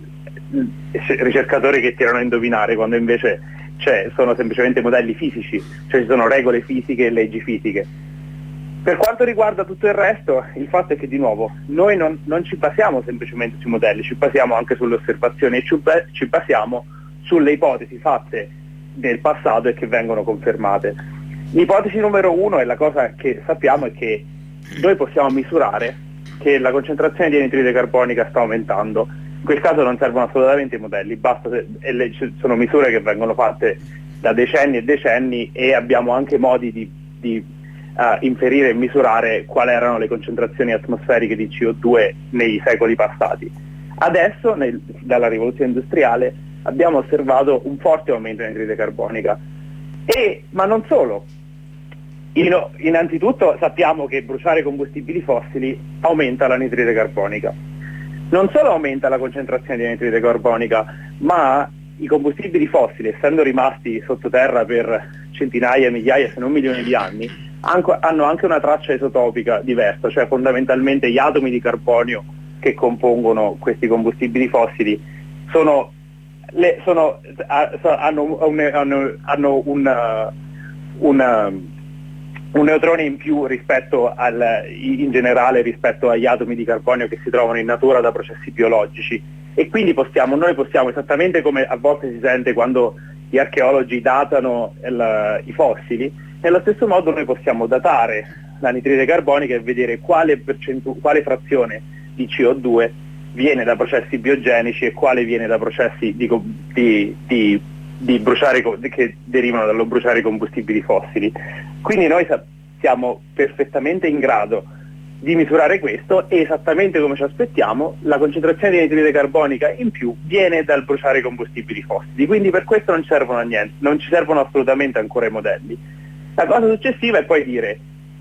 ricercatori che tirano a indovinare, quando invece cioè, sono semplicemente modelli fisici, cioè ci sono regole fisiche e leggi fisiche. Per quanto riguarda tutto il resto, il fatto è che di nuovo noi non, non ci basiamo semplicemente sui modelli, ci basiamo anche sulle osservazioni e ci, ci basiamo sulle ipotesi fatte nel passato e che vengono confermate. L'ipotesi numero uno è la cosa che sappiamo è che noi possiamo misurare che la concentrazione di anidride carbonica sta aumentando. In quel caso non servono assolutamente i modelli, basta se, e le, sono misure che vengono fatte da decenni e decenni e abbiamo anche modi di, di uh, inferire e misurare quali erano le concentrazioni atmosferiche di C O due nei secoli passati. Adesso, nel, dalla rivoluzione industriale, abbiamo osservato un forte aumento di anidride carbonica, e, ma non solo. In, innanzitutto sappiamo che bruciare combustibili fossili aumenta l'anidride carbonica. Non solo aumenta la concentrazione di anidride carbonica, ma i combustibili fossili, essendo rimasti sottoterra per centinaia, migliaia, se non milioni di anni, hanno anche una traccia isotopica diversa, cioè fondamentalmente gli atomi di carbonio che compongono questi combustibili fossili sono, le, sono, hanno, hanno, hanno un, un, un neutrone in più rispetto al, in generale rispetto agli atomi di carbonio che si trovano in natura da processi biologici, e quindi possiamo, noi possiamo, esattamente come a volte si sente quando gli archeologi datano il, i fossili, nello stesso modo noi possiamo datare l'anidride carbonica e vedere quale, percentu- quale frazione di C O due viene da processi biogenici e quale viene da processi di, di, di, di bruciare, che derivano dallo bruciare i combustibili fossili. Quindi noi siamo perfettamente in grado di misurare questo, e esattamente come ci aspettiamo la concentrazione di anidride carbonica in più viene dal bruciare i combustibili fossili, quindi per questo non ci servono a niente, non ci servono assolutamente ancora i modelli. La cosa successiva è poi dire,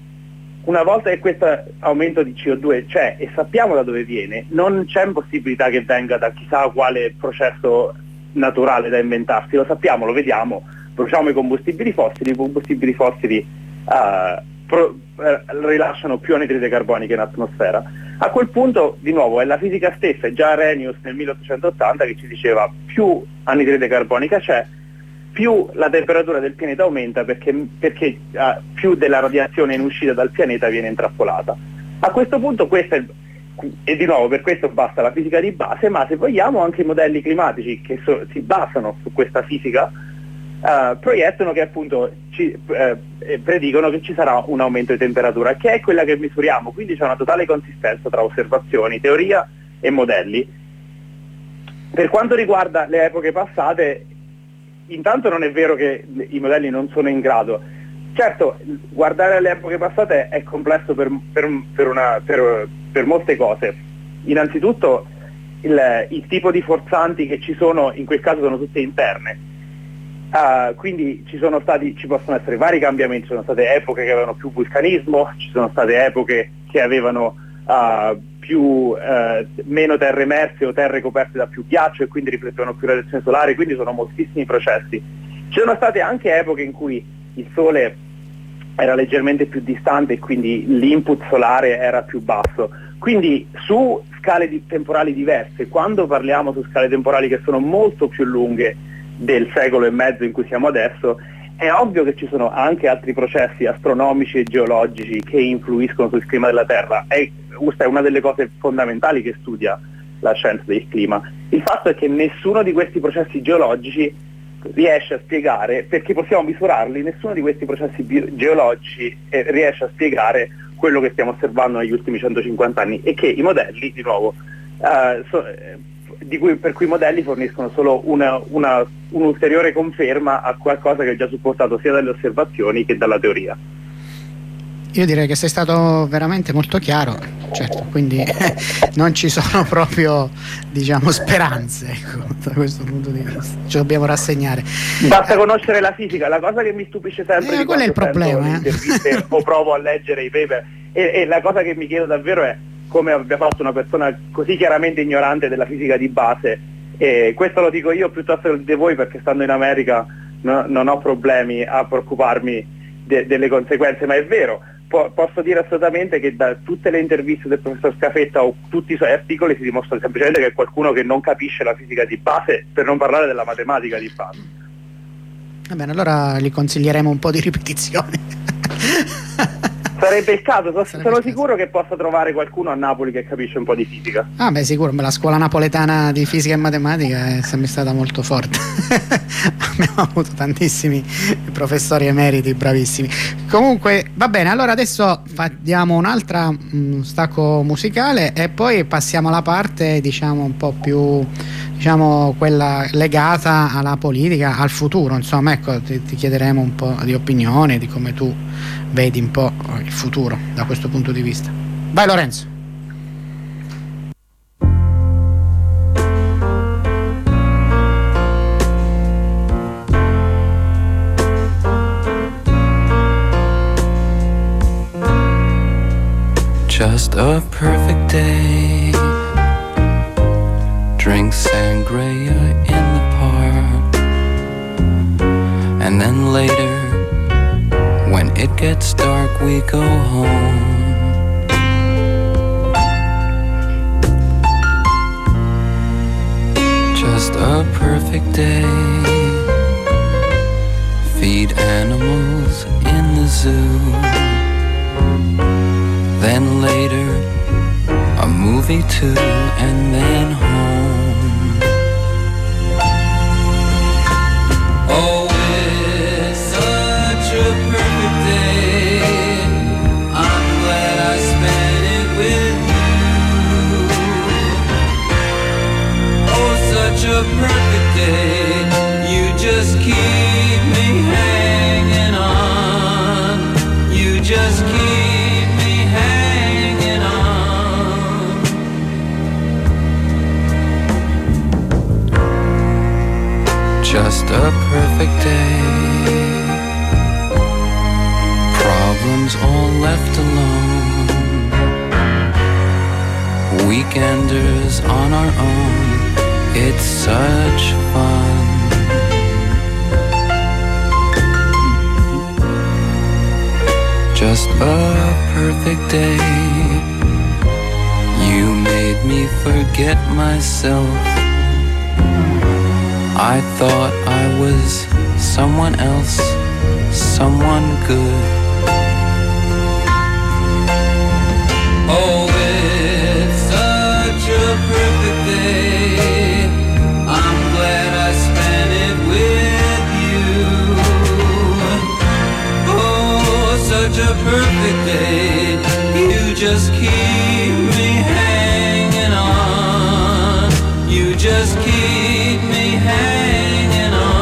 una volta che questo aumento di C O due c'è e sappiamo da dove viene, non c'è possibilità che venga da chissà quale processo naturale da inventarsi, lo sappiamo, lo vediamo, bruciamo i combustibili fossili, i combustibili fossili uh, pro, uh, rilasciano più anidride carbonica in atmosfera. A quel punto, di nuovo, è la fisica stessa, è già Arrhenius nel milleottocentottanta che ci diceva più anidride carbonica c'è, più la temperatura del pianeta aumenta, perché, perché uh, più della radiazione in uscita dal pianeta viene intrappolata. A questo punto, questa è, e di nuovo per questo basta la fisica di base, ma se vogliamo anche i modelli climatici che so, si basano su questa fisica uh, proiettano che appunto ci, uh, predicono che ci sarà un aumento di temperatura, che è quella che misuriamo, quindi c'è una totale consistenza tra osservazioni, teoria e modelli. Per quanto riguarda le epoche passate, intanto non è vero che i modelli non sono in grado. Certo, guardare alle epoche passate è complesso per, per, per, una, per, per molte cose. Innanzitutto il, il tipo di forzanti che ci sono in quel caso sono tutte interne, uh, quindi ci sono stati, ci possono essere vari cambiamenti, ci sono state epoche che avevano più vulcanismo, ci sono state epoche che avevano uh, più, uh, meno terre emerse o terre coperte da più ghiaccio e quindi riflettevano più radiazione solare, quindi sono moltissimi processi. Ci sono state anche epoche in cui il Sole era leggermente più distante e quindi l'input solare era più basso. Quindi su scale di temporali diverse, quando parliamo su scale temporali che sono molto più lunghe del secolo e mezzo in cui siamo adesso, è ovvio che ci sono anche altri processi astronomici e geologici che influiscono sul clima della Terra. E questa è una delle cose fondamentali che studia la scienza del clima. Il fatto è che nessuno di questi processi geologici riesce a spiegare, perché possiamo misurarli, nessuno di questi processi bio- geologici eh, riesce a spiegare quello che stiamo osservando negli ultimi centocinquanta anni, e che i modelli, di nuovo, eh, so, eh, di cui, per cui i modelli forniscono solo una, una, un'ulteriore conferma a qualcosa che è già supportato sia dalle osservazioni che dalla teoria. Io direi che sei stato veramente molto chiaro, certo, quindi non ci sono proprio, diciamo, speranze, ecco, da questo punto di vista ci dobbiamo rassegnare. Basta conoscere la fisica. La cosa che mi stupisce sempre eh, di quello è il problema, le interviste o provo a leggere i paper e, e la cosa che mi chiedo davvero è come abbia fatto una persona così chiaramente ignorante della fisica di base E questo lo dico io piuttosto di voi, perché stando in America no, non ho problemi a preoccuparmi de, delle conseguenze, ma è vero, po- posso dire assolutamente che da tutte le interviste del professor Scafetta o tutti i suoi articoli si dimostra semplicemente che è qualcuno che non capisce la fisica di base, per non parlare della matematica di base. Va bene, allora gli consiglieremo un po' di ripetizione. Sarebbe il caso, so, Sarebbe sono il caso. sicuro che possa trovare qualcuno a Napoli che capisce un po' di fisica. Ah beh, sicuro, la scuola napoletana di fisica e matematica è sempre stata molto forte. Abbiamo avuto tantissimi professori emeriti bravissimi. Comunque va bene, allora adesso diamo un'altra um, stacco musicale e poi passiamo alla parte, diciamo, un po' più, diciamo, quella legata alla politica, al futuro, insomma, ecco, ti, ti chiederemo un po' di opinione, di come tu vedi un po' il futuro da questo punto di vista. Vai Lorenzo. Just a perfect day. Drink sangria in the park. And then later, when it gets dark, we go home. Just a perfect day. Feed animals in the zoo. Then later, a movie too, and then home. Oh, it's such a perfect day. I'm glad I spent it with you. Oh, such a perfect day. You just keep me hanging on. You just keep just a perfect day. Problems all left alone. Weekenders on our own. It's such fun. Just a perfect day. You made me forget myself. I thought I was someone else, someone good. Oh, it's such a perfect day. I'm glad I spent it with you. Oh, such a perfect day. You just keep me hanging on. You just keep me hanging on.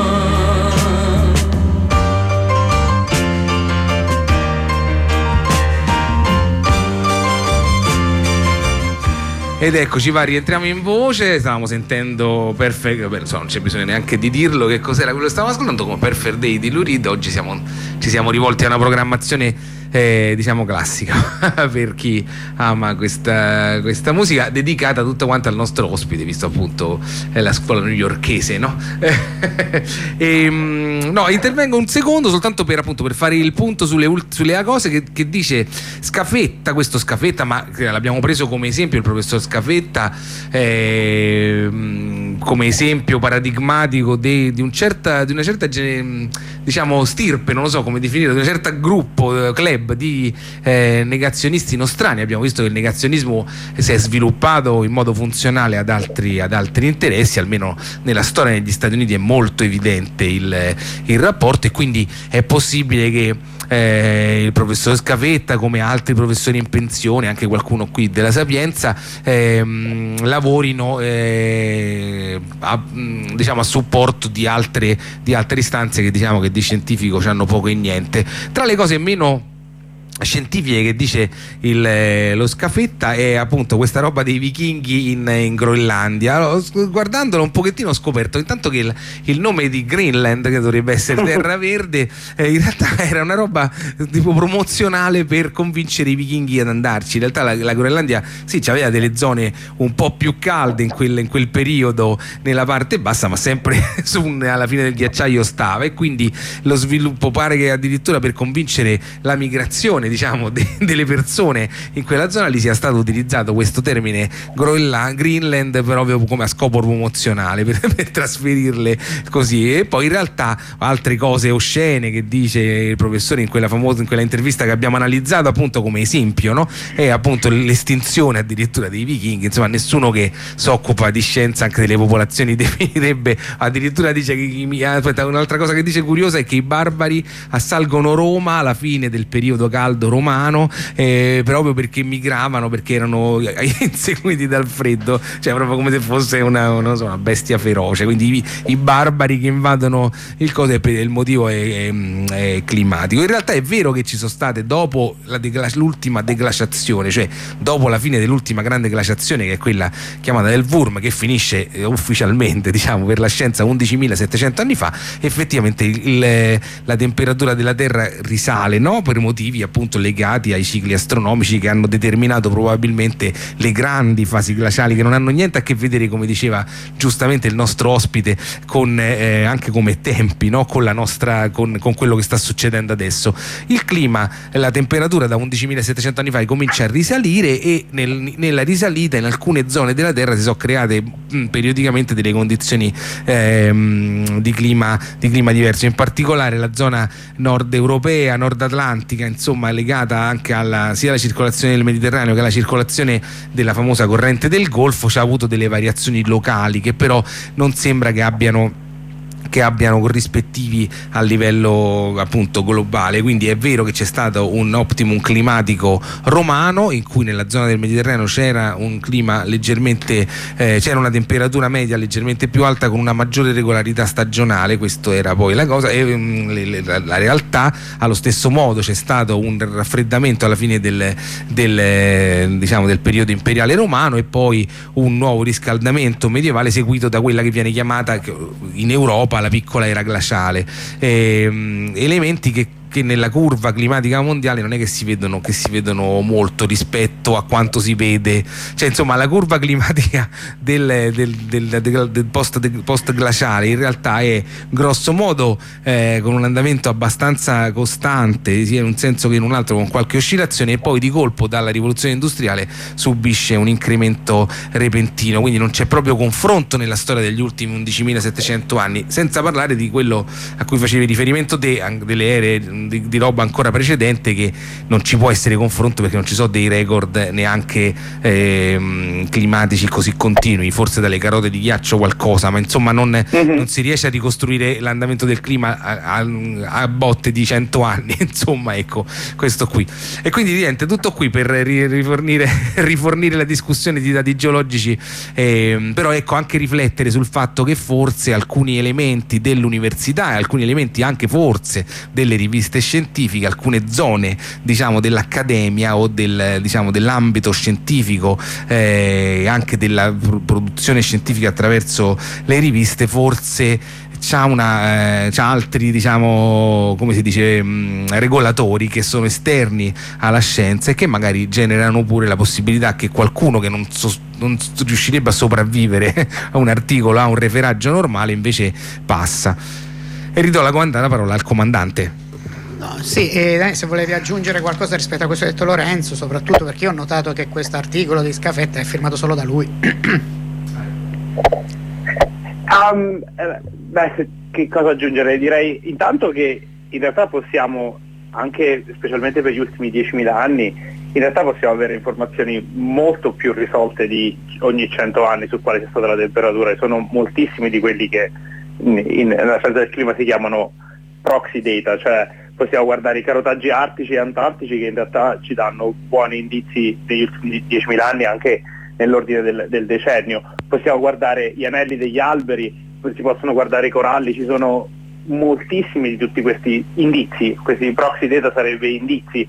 Ed eccoci va, rientriamo in voce. Stavamo sentendo Perfect, beh, insomma, non c'è bisogno neanche di dirlo che cos'era quello che stavamo ascoltando, come Perfect Day di Lou Reed. Oggi siamo, ci siamo rivolti a una programmazione eh, diciamo classica per chi ama questa, questa musica, dedicata tutta quanta al nostro ospite, visto appunto è la scuola newyorkese, no? e, no, intervengo un secondo soltanto per appunto per fare il punto sulle, sulle cose che, che dice Scafetta, questo Scafetta, ma l'abbiamo preso come esempio il professor Scafetta, eh, come esempio paradigmatico de, di, un certa, di una certa diciamo stirpe, non lo so come definire, di un certo gruppo, club di eh, negazionisti nostrani. Abbiamo visto che il negazionismo si è sviluppato in modo funzionale ad altri, ad altri interessi, almeno nella storia degli Stati Uniti è molto evidente il, il rapporto, e quindi è possibile che Eh, il professor Scafetta, come altri professori in pensione, anche qualcuno qui della Sapienza, ehm, lavorino eh, a, diciamo, a supporto di altre, di altre istanze che diciamo che di scientifico c'hanno poco e niente. Tra le cose meno scientifiche che dice il, lo Scafetta è appunto questa roba dei vichinghi in, in Groenlandia. Guardandolo un pochettino ho scoperto intanto che il, il nome di Greenland, che dovrebbe essere terra verde, eh, in realtà era una roba tipo promozionale per convincere i vichinghi ad andarci. In realtà la, la Groenlandia sì, aveva delle zone un po' più calde in quel, in quel periodo nella parte bassa, ma sempre su un, alla fine del ghiacciaio stava, e quindi lo sviluppo pare che addirittura per convincere la migrazione, diciamo, de, delle persone in quella zona lì sia stato utilizzato questo termine Groenland, Greenland, proprio come a scopo promozionale, per, per trasferirle così. E poi in realtà altre cose oscene che dice il professore in quella famosa, in quella intervista che abbiamo analizzato appunto come esempio, no? È appunto l'estinzione addirittura dei vichinghi. Insomma, nessuno che si occupa di scienza anche delle popolazioni definirebbe, addirittura dice che, aspetta, un'altra cosa che dice curiosa è che i barbari assalgono Roma alla fine del periodo caldo romano, eh, proprio perché migravano, perché erano inseguiti dal freddo, cioè proprio come se fosse una, una, una bestia feroce. Quindi i, i barbari che invadono il coso, per il motivo è, è, è climatico. In realtà è vero che ci sono state dopo la degla- l'ultima deglaciazione, cioè dopo la fine dell'ultima grande glaciazione, che è quella chiamata del Wurm, che finisce eh, ufficialmente, diciamo, per la scienza undicimilasettecento anni fa, effettivamente il, il, la temperatura della Terra risale, no? Per motivi appunto legati ai cicli astronomici che hanno determinato probabilmente le grandi fasi glaciali, che non hanno niente a che vedere, come diceva giustamente il nostro ospite, con eh, anche come tempi, no? Con la nostra, con, con quello che sta succedendo adesso. Il clima, la temperatura da undicimilasettecento anni fa comincia a risalire, e nel, nella risalita in alcune zone della Terra si sono create mh, periodicamente delle condizioni ehm, di clima di clima diverso, in particolare la zona nord europea, nord atlantica, insomma legata anche alla, sia alla circolazione del Mediterraneo che alla circolazione della famosa corrente del Golfo. C'ha avuto delle variazioni locali che però non sembra che abbiano che abbiano corrispettivi a livello appunto globale. Quindi è vero che c'è stato un optimum climatico romano, in cui nella zona del Mediterraneo c'era un clima leggermente eh, c'era una temperatura media leggermente più alta con una maggiore regolarità stagionale. Questo era poi la cosa, e um, le, le, la realtà allo stesso modo c'è stato un raffreddamento alla fine del, del, diciamo, del periodo imperiale romano, e poi un nuovo riscaldamento medievale seguito da quella che viene chiamata in Europa la piccola era glaciale, eh, elementi che che nella curva climatica mondiale non è che si vedono che si vedono molto rispetto a quanto si vede, cioè insomma la curva climatica del, del, del, del, del post, del post glaciale in realtà è grosso modo eh, con un andamento abbastanza costante, sia in un senso che in un altro, con qualche oscillazione, e poi di colpo dalla rivoluzione industriale subisce un incremento repentino. Quindi non c'è proprio confronto nella storia degli ultimi undicimilasettecento anni, senza parlare di quello a cui facevi riferimento te, delle ere Di, di roba ancora precedente, che non ci può essere confronto perché non ci sono dei record neanche eh, climatici così continui, forse dalle carote di ghiaccio qualcosa, ma insomma non, mm-hmm. non si riesce a ricostruire l'andamento del clima a, a, a botte di cento anni, insomma, ecco, questo qui. E quindi niente, tutto qui per rifornire, rifornire la discussione di dati geologici, eh, però ecco, anche riflettere sul fatto che forse alcuni elementi dell'università e alcuni elementi anche forse delle riviste scientifiche, alcune zone diciamo dell'accademia o del, diciamo, dell'ambito scientifico, eh, anche della produzione scientifica attraverso le riviste, forse c'ha, una, eh, c'ha altri diciamo come si dice mh, regolatori che sono esterni alla scienza e che magari generano pure la possibilità che qualcuno che non, so, non riuscirebbe a sopravvivere a un articolo, a un referaggio normale, invece passa. E ridò la, la parola al comandante. No, sì, eh, se volevi aggiungere qualcosa rispetto a questo che ha detto Lorenzo, soprattutto perché io ho notato che questo articolo di Scafetta è firmato solo da lui. um, eh, beh, che cosa aggiungere? Direi intanto che in realtà possiamo, anche specialmente per gli ultimi diecimila anni, in realtà possiamo avere informazioni molto più risolte di ogni cento anni su quale sia stata la temperatura. Sono moltissimi di quelli che in, in, nella scienza del clima si chiamano proxy data, cioè possiamo guardare i carotaggi artici e antartici che in realtà ci danno buoni indizi degli ultimi diecimila anni, anche nell'ordine del, del decennio. Possiamo guardare gli anelli degli alberi, si possono guardare i coralli, ci sono moltissimi di tutti questi indizi, questi proxy data sarebbe indizi.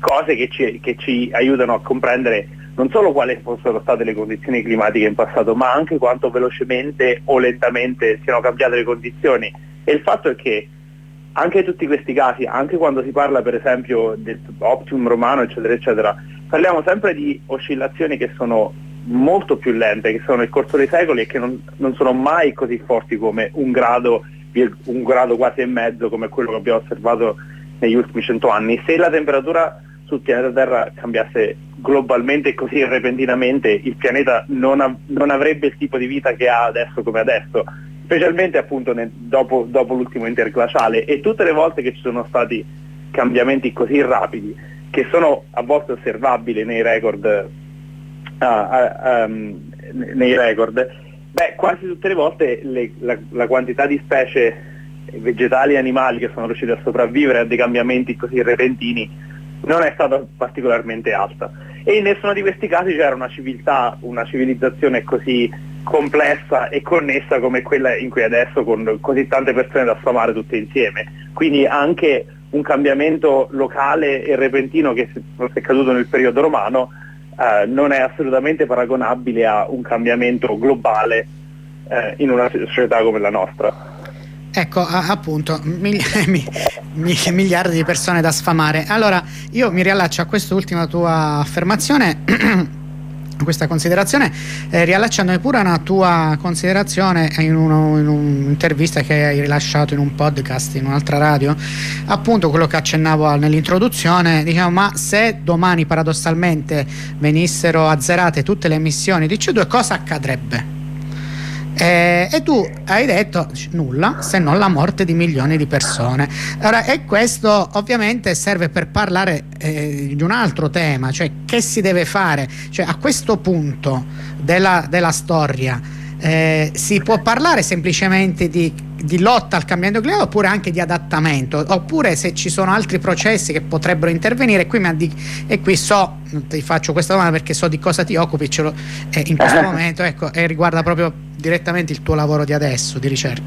cose che ci, che ci aiutano a comprendere non solo quali fossero state le condizioni climatiche in passato, ma anche quanto velocemente o lentamente siano cambiate le condizioni. E il fatto è che anche in tutti questi casi, anche quando si parla per esempio del optimum romano, eccetera, eccetera, parliamo sempre di oscillazioni che sono molto più lente, che sono nel corso dei secoli e che non, non sono mai così forti come un grado, un grado quasi e mezzo come quello che abbiamo osservato negli ultimi cento anni. Se la temperatura sul pianeta Terra cambiasse globalmente e così repentinamente, il pianeta non, av- non avrebbe il tipo di vita che ha adesso come adesso, specialmente appunto nel, dopo, dopo l'ultimo interglaciale. E tutte le volte che ci sono stati cambiamenti così rapidi, che sono a volte osservabili nei record, uh, uh, um, nei record, beh, quasi tutte le volte le, la, la quantità di specie vegetali e animali che sono riusciti a sopravvivere a dei cambiamenti così repentini non è stata particolarmente alta. E in nessuno di questi casi c'era una civiltà, una civilizzazione così complessa e connessa come quella in cui adesso, con così tante persone da sfamare tutte insieme. Quindi anche un cambiamento locale e repentino che è caduto nel periodo romano eh, non è assolutamente paragonabile a un cambiamento globale eh, in una società come la nostra. Ecco, a, appunto, migli- mi- mi- miliardi di persone da sfamare. Allora, io mi riallaccio a quest'ultima tua affermazione, a questa considerazione, eh, riallacciandomi pure a una tua considerazione in, uno, in un'intervista che hai rilasciato in un podcast, in un'altra radio, appunto quello che accennavo nell'introduzione, diciamo, ma se domani paradossalmente venissero azzerate tutte le emissioni di C O due, cosa accadrebbe? Eh, e tu hai detto nulla, se non la morte di milioni di persone. Ora, e questo ovviamente serve per parlare eh, di un altro tema, cioè che si deve fare, cioè a questo punto della, della storia eh, si può parlare semplicemente di, di lotta al cambiamento climatico, oppure anche di adattamento, oppure se ci sono altri processi che potrebbero intervenire. Qui mi addi- e qui so, ti faccio questa domanda perché so di cosa ti occupi, ce lo, eh, in questo momento, ecco, e riguarda proprio direttamente il tuo lavoro di adesso, di ricerca.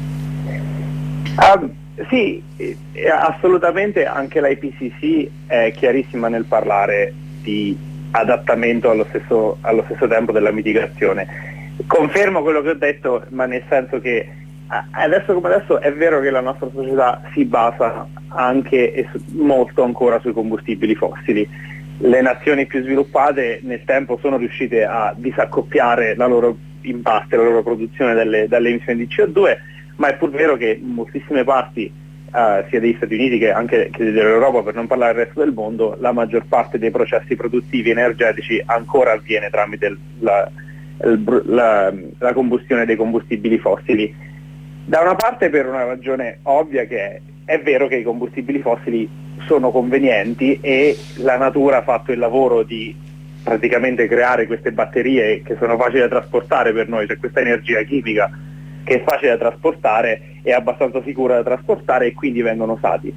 Um, sì, assolutamente, anche l'I P C C è chiarissima nel parlare di adattamento allo stesso, allo stesso tempo della mitigazione. Confermo quello che ho detto, ma nel senso che adesso come adesso è vero che la nostra società si basa anche e molto ancora sui combustibili fossili. Le nazioni più sviluppate nel tempo sono riuscite a disaccoppiare la loro in parte la loro produzione dalle, dalle emissioni di C O due, ma è pur vero che in moltissime parti uh, sia degli Stati Uniti che anche che dell'Europa, per non parlare del resto del mondo, la maggior parte dei processi produttivi energetici ancora avviene tramite la, la, la combustione dei combustibili fossili. Da una parte per una ragione ovvia, che è, è vero che i combustibili fossili sono convenienti e la natura ha fatto il lavoro di praticamente creare queste batterie che sono facili da trasportare per noi, cioè questa energia chimica che è facile da trasportare, è abbastanza sicura da trasportare e quindi vengono usati.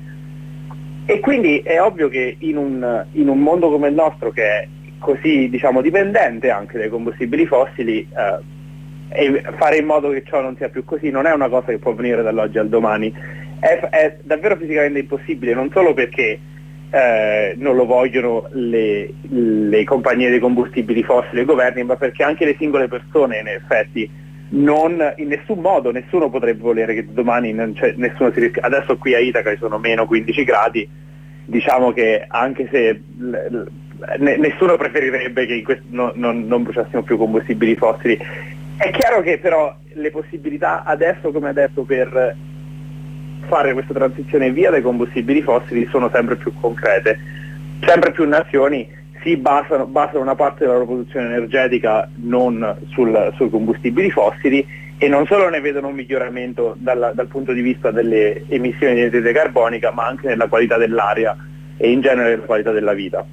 E quindi è ovvio che in un, in un mondo come il nostro, che è così, diciamo, dipendente anche dai combustibili fossili, eh, e fare in modo che ciò non sia più così non è una cosa che può avvenire dall'oggi al domani, è, è davvero fisicamente impossibile, non solo perché Eh, non lo vogliono le, le compagnie dei combustibili fossili e i governi, ma perché anche le singole persone, in effetti, non, in nessun modo nessuno potrebbe volere che domani non c'è, nessuno si rischia. Adesso qui a Itaca ci sono meno quindici gradi, diciamo che anche se l, l, nessuno preferirebbe che in questo, no, non, non bruciassimo più combustibili fossili. È chiaro che però le possibilità adesso come adesso per fare questa transizione via dai combustibili fossili sono sempre più concrete. Sempre più nazioni si basano, basano una parte della loro produzione energetica non sul, sui combustibili fossili, e non solo ne vedono un miglioramento dalla, dal punto di vista delle emissioni di anidride carbonica, ma anche nella qualità dell'aria e in genere nella qualità della vita.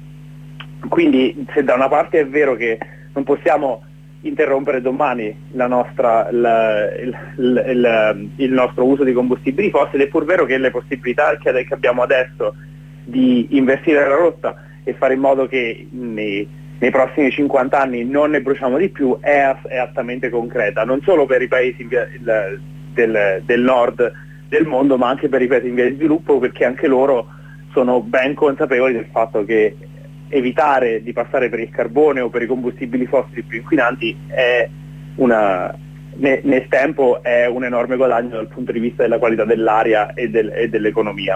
Quindi se da una parte è vero che non possiamo interrompere domani la nostra, la, il, il, il nostro uso di combustibili fossili, è pur vero che le possibilità che, che abbiamo adesso di invertire la rotta e fare in modo che nei, nei prossimi cinquanta anni non ne bruciamo di più è, è altamente concreta, non solo per i paesi via, il, del, del nord del mondo, ma anche per i paesi in via di sviluppo, perché anche loro sono ben consapevoli del fatto che evitare di passare per il carbone o per i combustibili fossili più inquinanti è una, ne, nel tempo è un enorme guadagno dal punto di vista della qualità dell'aria e, del, e dell'economia.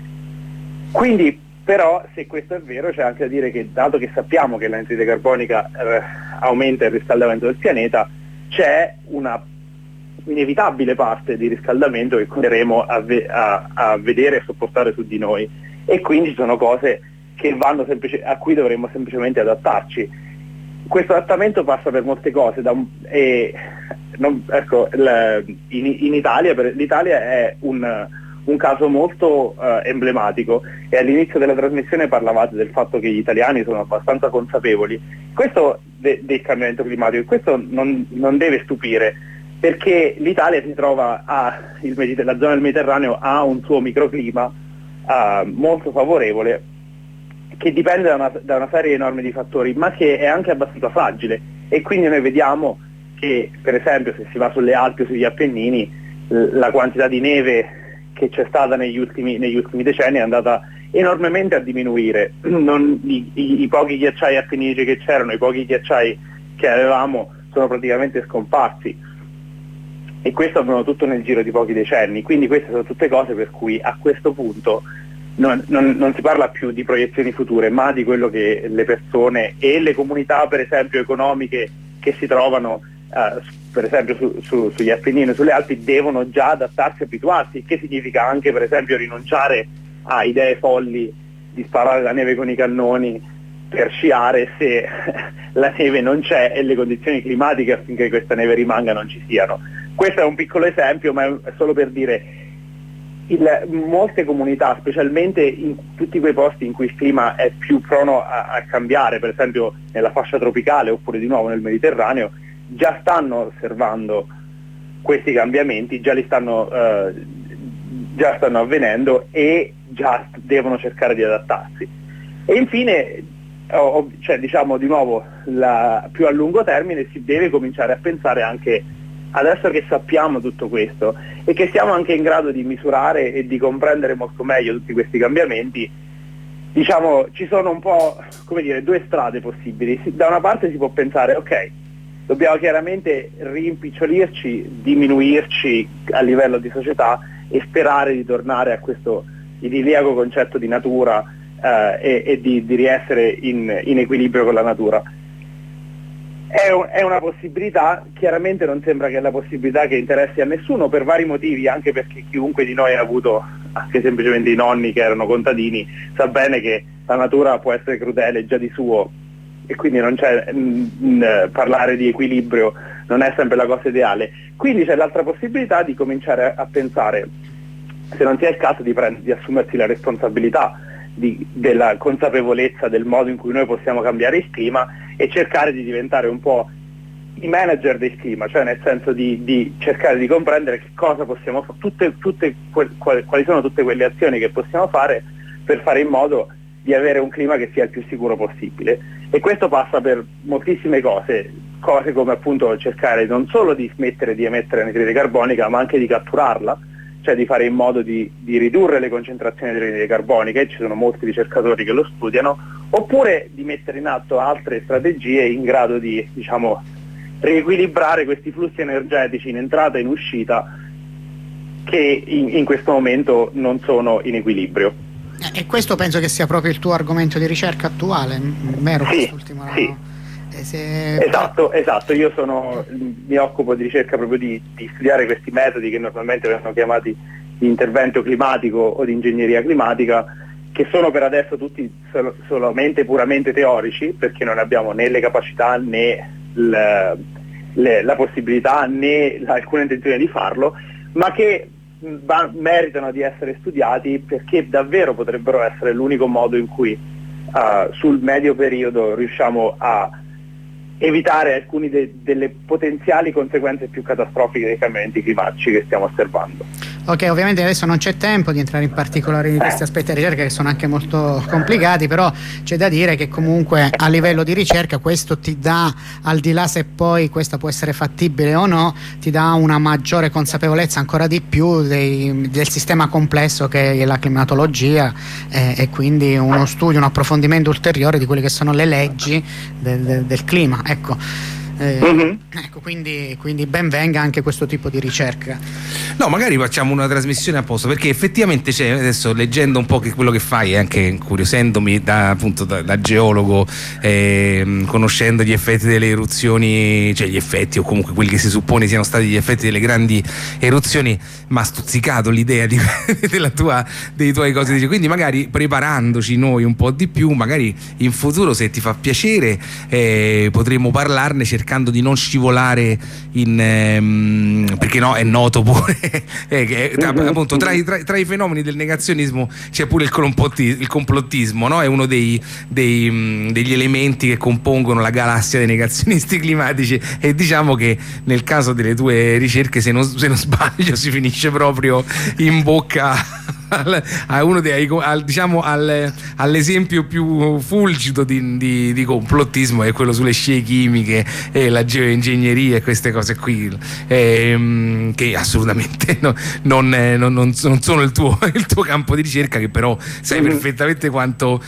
Quindi però, se questo è vero, c'è anche da dire che, dato che sappiamo che l'anidride carbonica eh, aumenta il riscaldamento del pianeta, c'è una inevitabile parte di riscaldamento che continueremo a, ve- a, a vedere e sopportare su di noi, e quindi ci sono cose che vanno semplice- a cui dovremmo semplicemente adattarci. Questo adattamento passa per molte cose, da un, e, non, ecco, l, in, in Italia, per, l'Italia è un, un caso molto uh, emblematico, e all'inizio della trasmissione parlavate del fatto che gli italiani sono abbastanza consapevoli questo de, del cambiamento climatico, e questo non, non deve stupire, perché l'Italia si trova a, il Mediter- la zona del Mediterraneo ha un suo microclima uh, molto favorevole, che dipende da una, da una serie enorme di fattori, ma che è anche abbastanza fragile, e quindi noi vediamo che, per esempio, se si va sulle Alpi o sugli Appennini, la quantità di neve che c'è stata negli ultimi, negli ultimi decenni è andata enormemente a diminuire. Non, i, i, i pochi ghiacciai appenninici che c'erano, i pochi ghiacciai che avevamo sono praticamente scomparsi, e questo avviene tutto nel giro di pochi decenni. Quindi queste sono tutte cose per cui a questo punto Non, non, non si parla più di proiezioni future, ma di quello che le persone e le comunità, per esempio economiche, che si trovano eh, per esempio su, su, sugli Appennini e sulle Alpi, devono già adattarsi e abituarsi, che significa anche per esempio rinunciare a idee folli di sparare la neve con i cannoni per sciare se la neve non c'è e le condizioni climatiche affinché questa neve rimanga non ci siano. Questo è un piccolo esempio, ma è solo per dire Il, molte comunità, specialmente in tutti quei posti in cui il clima è più prono a, a cambiare, per esempio nella fascia tropicale oppure di nuovo nel Mediterraneo, già stanno osservando questi cambiamenti, già li stanno, eh, già stanno avvenendo e già devono cercare di adattarsi. E infine, oh, cioè, diciamo di nuovo, la, più a lungo termine si deve cominciare a pensare anche, adesso che sappiamo tutto questo e che siamo anche in grado di misurare e di comprendere molto meglio tutti questi cambiamenti, diciamo ci sono un po', come dire, due strade possibili. Da una parte si può pensare, ok, dobbiamo chiaramente rimpicciolirci, diminuirci a livello di società e sperare di tornare a questo idilliaco concetto di natura eh, e, e di, di riessere in, in equilibrio con la natura. È, un, è una possibilità, chiaramente non sembra che è la possibilità che interessi a nessuno, per vari motivi, anche perché chiunque di noi ha avuto anche semplicemente i nonni che erano contadini, sa bene che la natura può essere crudele già di suo, e quindi non c'è mh, mh, parlare di equilibrio non è sempre la cosa ideale. Quindi c'è l'altra possibilità di cominciare a, a pensare se non sia il caso di, prend- di assumersi la responsabilità di, della consapevolezza del modo in cui noi possiamo cambiare il clima e cercare di diventare un po' i manager del clima, cioè nel senso di, di cercare di comprendere che cosa possiamo fare, tutte, tutte que- quali, quali sono tutte quelle azioni che possiamo fare per fare in modo di avere un clima che sia il più sicuro possibile. E questo passa per moltissime cose, cose come appunto cercare non solo di smettere di emettere anidride carbonica, ma anche di catturarla, cioè di fare in modo di, di ridurre le concentrazioni di anidride carbonica, e ci sono molti ricercatori che lo studiano, oppure di mettere in atto altre strategie in grado di, diciamo, riequilibrare questi flussi energetici in entrata e in uscita che in, in questo momento non sono in equilibrio. E questo penso che sia proprio il tuo argomento di ricerca attuale, vero? Sì, quest'ultimo sì. Eh, se... Esatto, esatto, io sono, mi occupo di ricerca proprio di, di studiare questi metodi che normalmente vengono chiamati di intervento climatico o di ingegneria climatica, che sono per adesso tutti sol- solamente puramente teorici, perché non abbiamo né le capacità né le, le, la possibilità né la, alcuna intenzione di farlo, ma che ma, meritano di essere studiati, perché davvero potrebbero essere l'unico modo in cui uh, sul medio periodo riusciamo a evitare alcune de- delle potenziali conseguenze più catastrofiche dei cambiamenti climatici che stiamo osservando. Ok, ovviamente adesso non c'è tempo di entrare in particolari di questi aspetti di ricerca che sono anche molto complicati, però c'è da dire che comunque a livello di ricerca questo ti dà, al di là se poi questa può essere fattibile o no, ti dà una maggiore consapevolezza ancora di più dei, del sistema complesso che è la climatologia, eh, e quindi uno studio, un approfondimento ulteriore di quelle che sono le leggi del, del, del clima, ecco. Eh, mm-hmm. Ecco, quindi, quindi ben venga anche questo tipo di ricerca. No, magari facciamo una trasmissione apposta, perché effettivamente c'è, adesso leggendo un po' che quello che fai e anche incuriosendomi da, appunto, da, da geologo, eh, conoscendo gli effetti delle eruzioni, cioè gli effetti o comunque quelli che si suppone siano stati gli effetti delle grandi eruzioni, mi ha stuzzicato l'idea di, della tua, dei tuoi cose. Quindi magari preparandoci noi un po' di più, magari in futuro, se ti fa piacere, eh, potremmo parlarne, cercando di non scivolare in ehm, perché no, è noto pure eh, che, appunto tra i, tra, tra i fenomeni del negazionismo c'è pure il, complottismo, il complottismo, no? È uno dei, dei, mh, degli elementi che compongono la galassia dei negazionisti climatici, e diciamo che nel caso delle tue ricerche, se non, se non sbaglio, si finisce proprio in bocca al, a uno dei, al, diciamo al, all'esempio più fulgido di, di, di complottismo, è quello sulle scie chimiche e la geoingegneria e queste cose qui, ehm, che assolutamente no, non, eh, non, non sono il tuo, il tuo campo di ricerca, che però sai perfettamente quanto,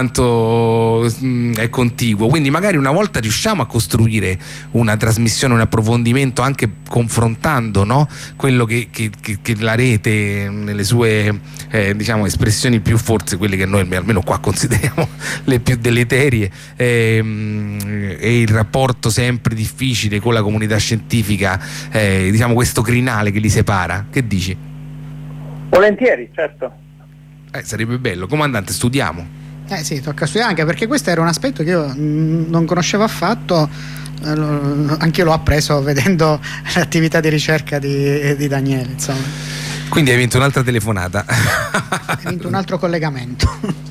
quanto mh, è contiguo. Quindi magari una volta riusciamo a costruire una trasmissione, un approfondimento, anche confrontando, no? Quello che, che, che, che la rete nelle sue eh, diciamo espressioni più, forse quelle che noi almeno qua consideriamo le più deleterie, ehm, e il rapporto sempre difficile con la comunità scientifica, eh, diciamo questo crinale che li separa. Che dici? Volentieri, certo. Eh, sarebbe bello. Comandante, studiamo. Eh sì, tocca studiare, anche perché questo era un aspetto che io mh, non conoscevo affatto, eh, anche io l'ho appreso vedendo l'attività di ricerca di, di Daniele, insomma. Quindi hai vinto un'altra telefonata. Hai vinto un altro collegamento.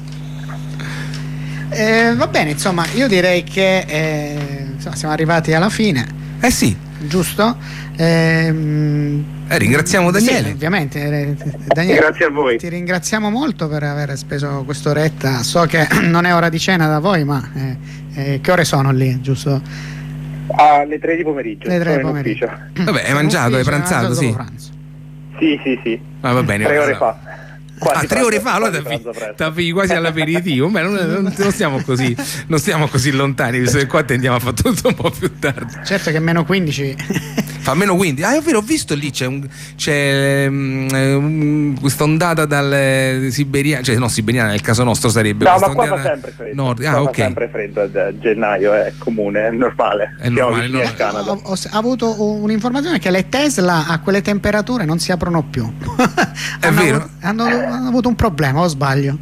Eh, va bene, insomma, io direi che eh, insomma, siamo arrivati alla fine. Eh sì. Giusto? Eh, eh, ringraziamo Daniele. Sì, ovviamente. Eh, Daniele, grazie a voi. Ti ringraziamo molto per aver speso quest'oretta. So che non è ora di cena da voi, ma eh, eh, che ore sono lì, giusto? Alle tre di pomeriggio. Le tre di pomeriggio. Vabbè, hai mangiato, hai pranzato, sì. Pranzo. Sì, sì, sì. Ah, va bene. Tre ore fa. Quasi ah, tre ore fa, allora t'avvii quasi all'aperitivo. Beh, non, non, non stiamo così, non stiamo così lontani, visto che qua tendiamo a fare tutto un po' più tardi. Certo che meno quindici. Fa meno quindici. Ah, è vero, ho visto lì c'è, un, c'è um, questa ondata dal siberiano, cioè no, siberiana nel caso nostro sarebbe. No, ma qua fa sempre freddo. Nord. Ah, qua okay. Fa sempre freddo a gennaio, è comune, è normale. È normale, no, Canada. Ho, ho avuto un'informazione che le Tesla a quelle temperature non si aprono più. È vero? Avuto, hanno, hanno avuto un problema, o sbaglio?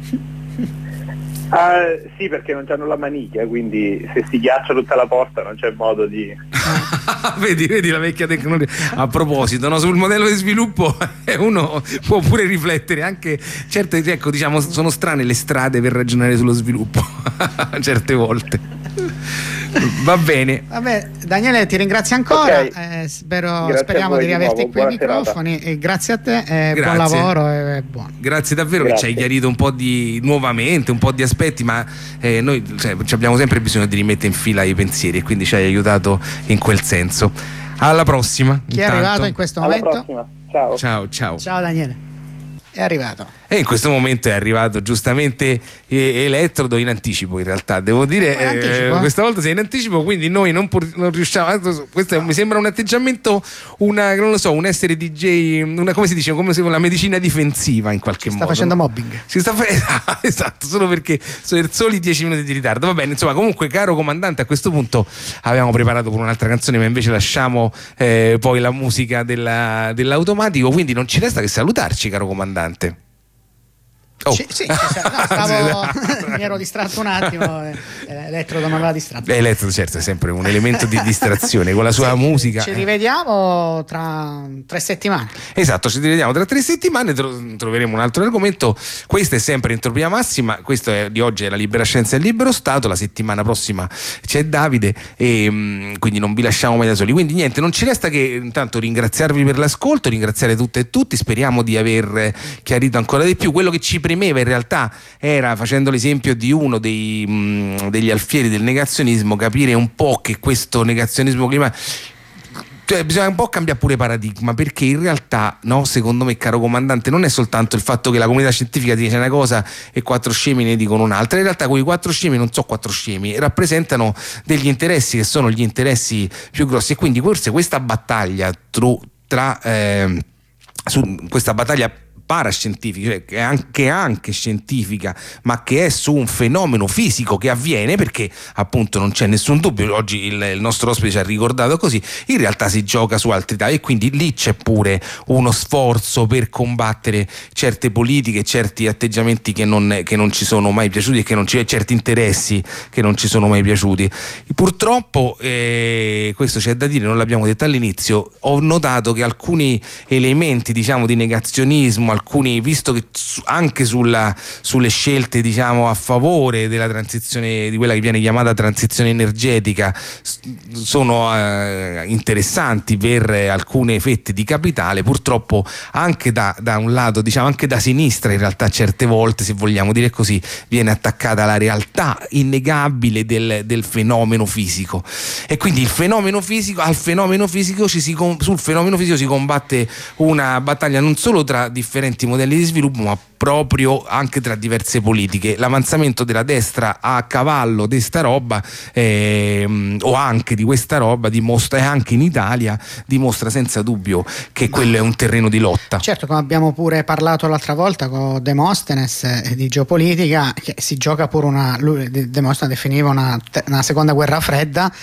Uh, sì, perché non c'hanno la maniglia, quindi se si ghiaccia tutta la porta non c'è modo di... vedi, vedi la vecchia tecnologia. A proposito, no, sul modello di sviluppo uno può pure riflettere anche certe, ecco, diciamo, sono strane le strade per ragionare sullo sviluppo certe volte. Va bene. Vabbè, Daniele, ti ringrazio ancora. Okay. Eh, spero, speriamo di riaverti qui ai microfoni. E grazie a te, eh, buon lavoro e buono. Grazie davvero, grazie. Che ci hai chiarito un po' di nuovamente, un po' di aspetti, ma eh, noi cioè, abbiamo sempre bisogno di rimettere in fila i pensieri, e quindi ci hai aiutato in quel senso. Alla prossima. Chi intanto. è arrivato in questo Alla momento? prossima. Ciao. Ciao, ciao. Ciao Daniele. È arrivato. E in questo momto è arrivato giustamente eh, Elettrodo in anticipo, in realtà devo dire, eh, questa volta sei in anticipo, quindi noi non, pur, non riusciamo, questo mi sembra un atteggiamento, una, non lo so, un essere D J, una, come si dice, come se una medicina difensiva in qualche si modo. Sta facendo mobbing. Si sta facendo, esatto, solo perché sono soli dieci minuti di ritardo. Va bene, insomma, comunque, caro comandante, a questo punto avevamo preparato per un'altra canzone, ma invece lasciamo eh, poi la musica della, dell'automatico, quindi non ci resta che salutarci, caro comandante. Oh. Ci, sì, ci sa- no, stavo, mi ero distratto un attimo, eh, Elettrodo non aveva distratto. Elettrodo, certo, è sempre un elemento di distrazione con la sua Sì, musica. Ci rivediamo tra tre settimane. Esatto, ci rivediamo tra tre settimane, tro- troveremo un altro argomento. Questa è sempre Entropia Massima, questo è, di oggi è la Libera Scienza e il Libero Stato, la settimana prossima c'è Davide e mh, quindi non vi lasciamo mai da soli. Quindi niente, non ci resta che intanto ringraziarvi per l'ascolto, ringraziare tutte e tutti, speriamo di aver chiarito ancora di più. Quello che ci premeva in realtà era, facendo l'esempio di uno dei, mh, degli alfieri del negazionismo, capire un po' che questo negazionismo climatico, cioè bisogna un po' cambiare pure paradigma, perché in realtà, no, secondo me, caro comandante, non è soltanto il fatto che la comunità scientifica dice una cosa e quattro scemi ne dicono un'altra. In realtà quei quattro scemi non sono quattro scemi, rappresentano degli interessi che sono gli interessi più grossi, e quindi forse questa battaglia tru, tra eh, su questa battaglia parascientifica, cioè che è anche, anche scientifica, ma che è su un fenomeno fisico che avviene, perché appunto non c'è nessun dubbio, oggi il, il nostro ospite ci ha ricordato così, in realtà si gioca su altri tavoli, e quindi lì c'è pure uno sforzo per combattere certe politiche, certi atteggiamenti che non, che non ci sono mai piaciuti e che non ci, certi interessi che non ci sono mai piaciuti. Purtroppo eh, questo c'è da dire, non l'abbiamo detto all'inizio, ho notato che alcuni elementi, diciamo, di negazionismo, alcuni, visto che anche sulla, sulle scelte, diciamo, a favore della transizione, di quella che viene chiamata transizione energetica, sono eh, interessanti per alcune fette di capitale, purtroppo anche da, da un lato, diciamo anche da sinistra, in realtà certe volte, se vogliamo dire così, viene attaccata la realtà innegabile del, del fenomeno fisico, e quindi il fenomeno fisico, al fenomeno fisico ci si, sul fenomeno fisico si combatte una battaglia non solo tra differenti modelli di sviluppo, ma proprio anche tra diverse politiche. L'avanzamento della destra a cavallo di sta roba ehm, o anche di questa roba dimostra, e anche in Italia dimostra senza dubbio che quello è un terreno di lotta. Certo, come abbiamo pure parlato l'altra volta con Demostenes eh, di geopolitica, che si gioca pure una, lui Demostenes definiva una, una seconda guerra fredda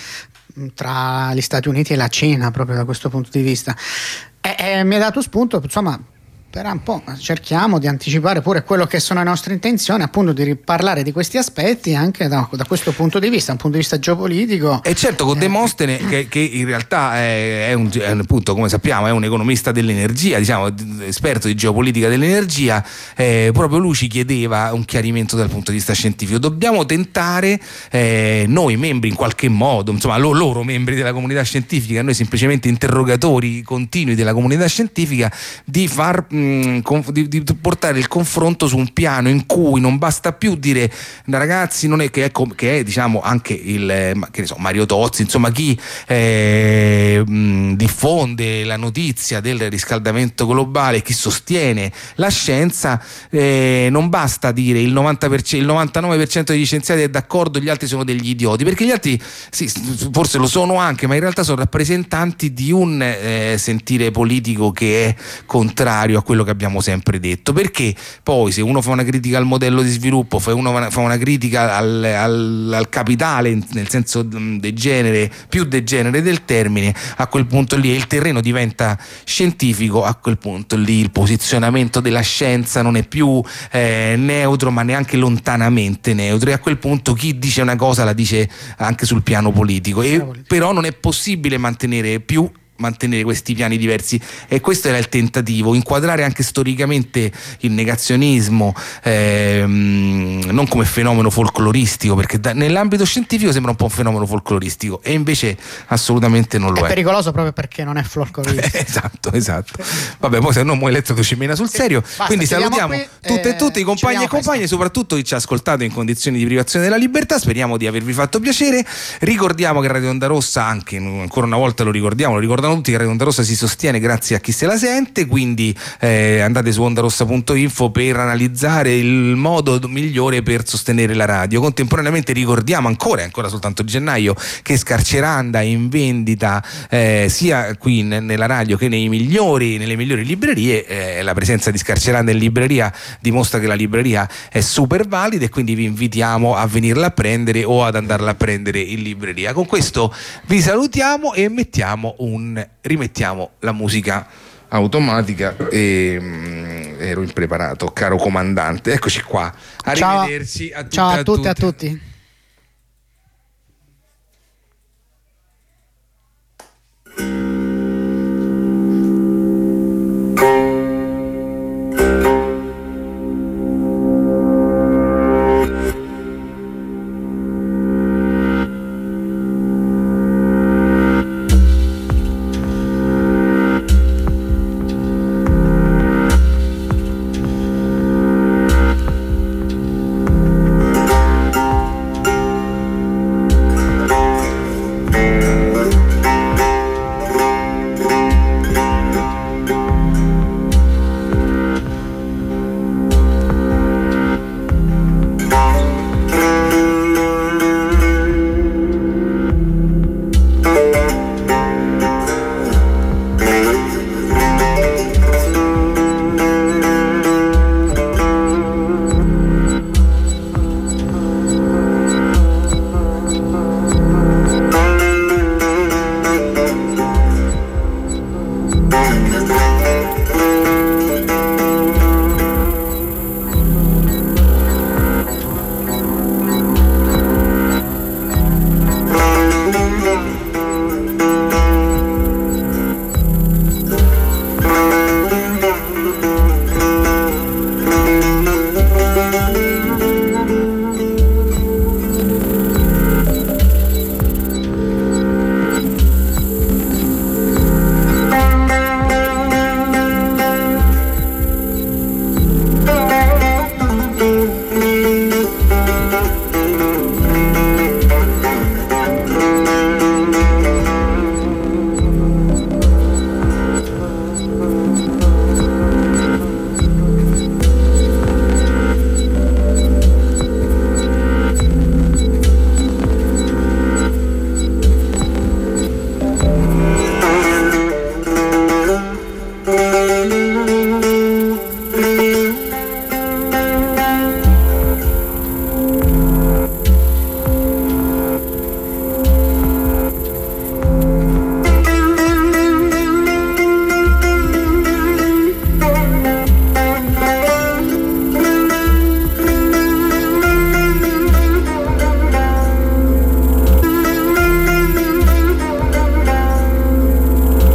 tra gli Stati Uniti e la Cina, proprio da questo punto di vista, e, e mi ha dato spunto, insomma, per un po' cerchiamo di anticipare pure quello che sono le nostre intenzioni, appunto di parlare di questi aspetti anche da, da questo punto di vista, un punto di vista geopolitico. E certo, con eh, Demostene che, che in realtà è, è, un, è un appunto, come sappiamo, è un economista dell'energia, diciamo esperto di geopolitica dell'energia, eh, proprio lui ci chiedeva un chiarimento dal punto di vista scientifico. Dobbiamo tentare eh, noi membri in qualche modo, insomma lo, loro membri della comunità scientifica, noi semplicemente interrogatori continui della comunità scientifica, di far Di, di portare il confronto su un piano in cui non basta più dire ragazzi, non è che è, che è diciamo anche il che ne so, Mario Tozzi, insomma chi eh, mh, diffonde la notizia del riscaldamento globale, chi sostiene la scienza, eh, non basta dire il novanta per cento, il novantanove per cento degli scienziati è d'accordo, gli altri sono degli idioti, perché gli altri sì, forse lo sono anche, ma in realtà sono rappresentanti di un eh, sentire politico che è contrario a quello che abbiamo sempre detto. Perché poi se uno fa una critica al modello di sviluppo, fa uno fa una critica al, al, al capitale nel senso degenere, più degenere del termine, a quel punto lì il terreno diventa scientifico, a quel punto lì il posizionamento della scienza non è più eh, neutro, ma neanche lontanamente neutro, e a quel punto chi dice una cosa la dice anche sul piano politico, e però non è possibile mantenere più mantenere questi piani diversi, e questo era il tentativo, inquadrare anche storicamente il negazionismo ehm, non come fenomeno folcloristico, perché da, nell'ambito scientifico sembra un po' un fenomeno folcloristico, e invece assolutamente non lo è. È pericoloso proprio perché non è folcloristico. esatto, esatto. Vabbè, poi se no mo Elettrodo ci mena sul serio. Basta, quindi salutiamo qui, tutte e eh, tutti i compagni e compagne, soprattutto chi ci ha ascoltato in condizioni di privazione della libertà. Speriamo di avervi fatto piacere. Ricordiamo che Radio Onda Rossa, anche ancora una volta lo ricordiamo, lo ricordano tutti, che Radio Onda Rossa si sostiene grazie a chi se la sente, quindi eh, andate su ondarossa punto info per analizzare il modo migliore per sostenere la radio. Contemporaneamente ricordiamo ancora, ancora soltanto gennaio, che Scarceranda è in vendita eh, sia qui n- nella radio che nei migliori, nelle migliori librerie. Eh, la presenza di Scarceranda in libreria dimostra che la libreria è super valida, e quindi vi invitiamo a venirla a prendere o ad andarla a prendere in libreria. Con questo vi salutiamo e mettiamo un rimettiamo la musica automatica e ero impreparato, caro comandante. Eccoci qua. Arrivederci ciao. a tutti. Ciao a a tutti, tutti. a tutti.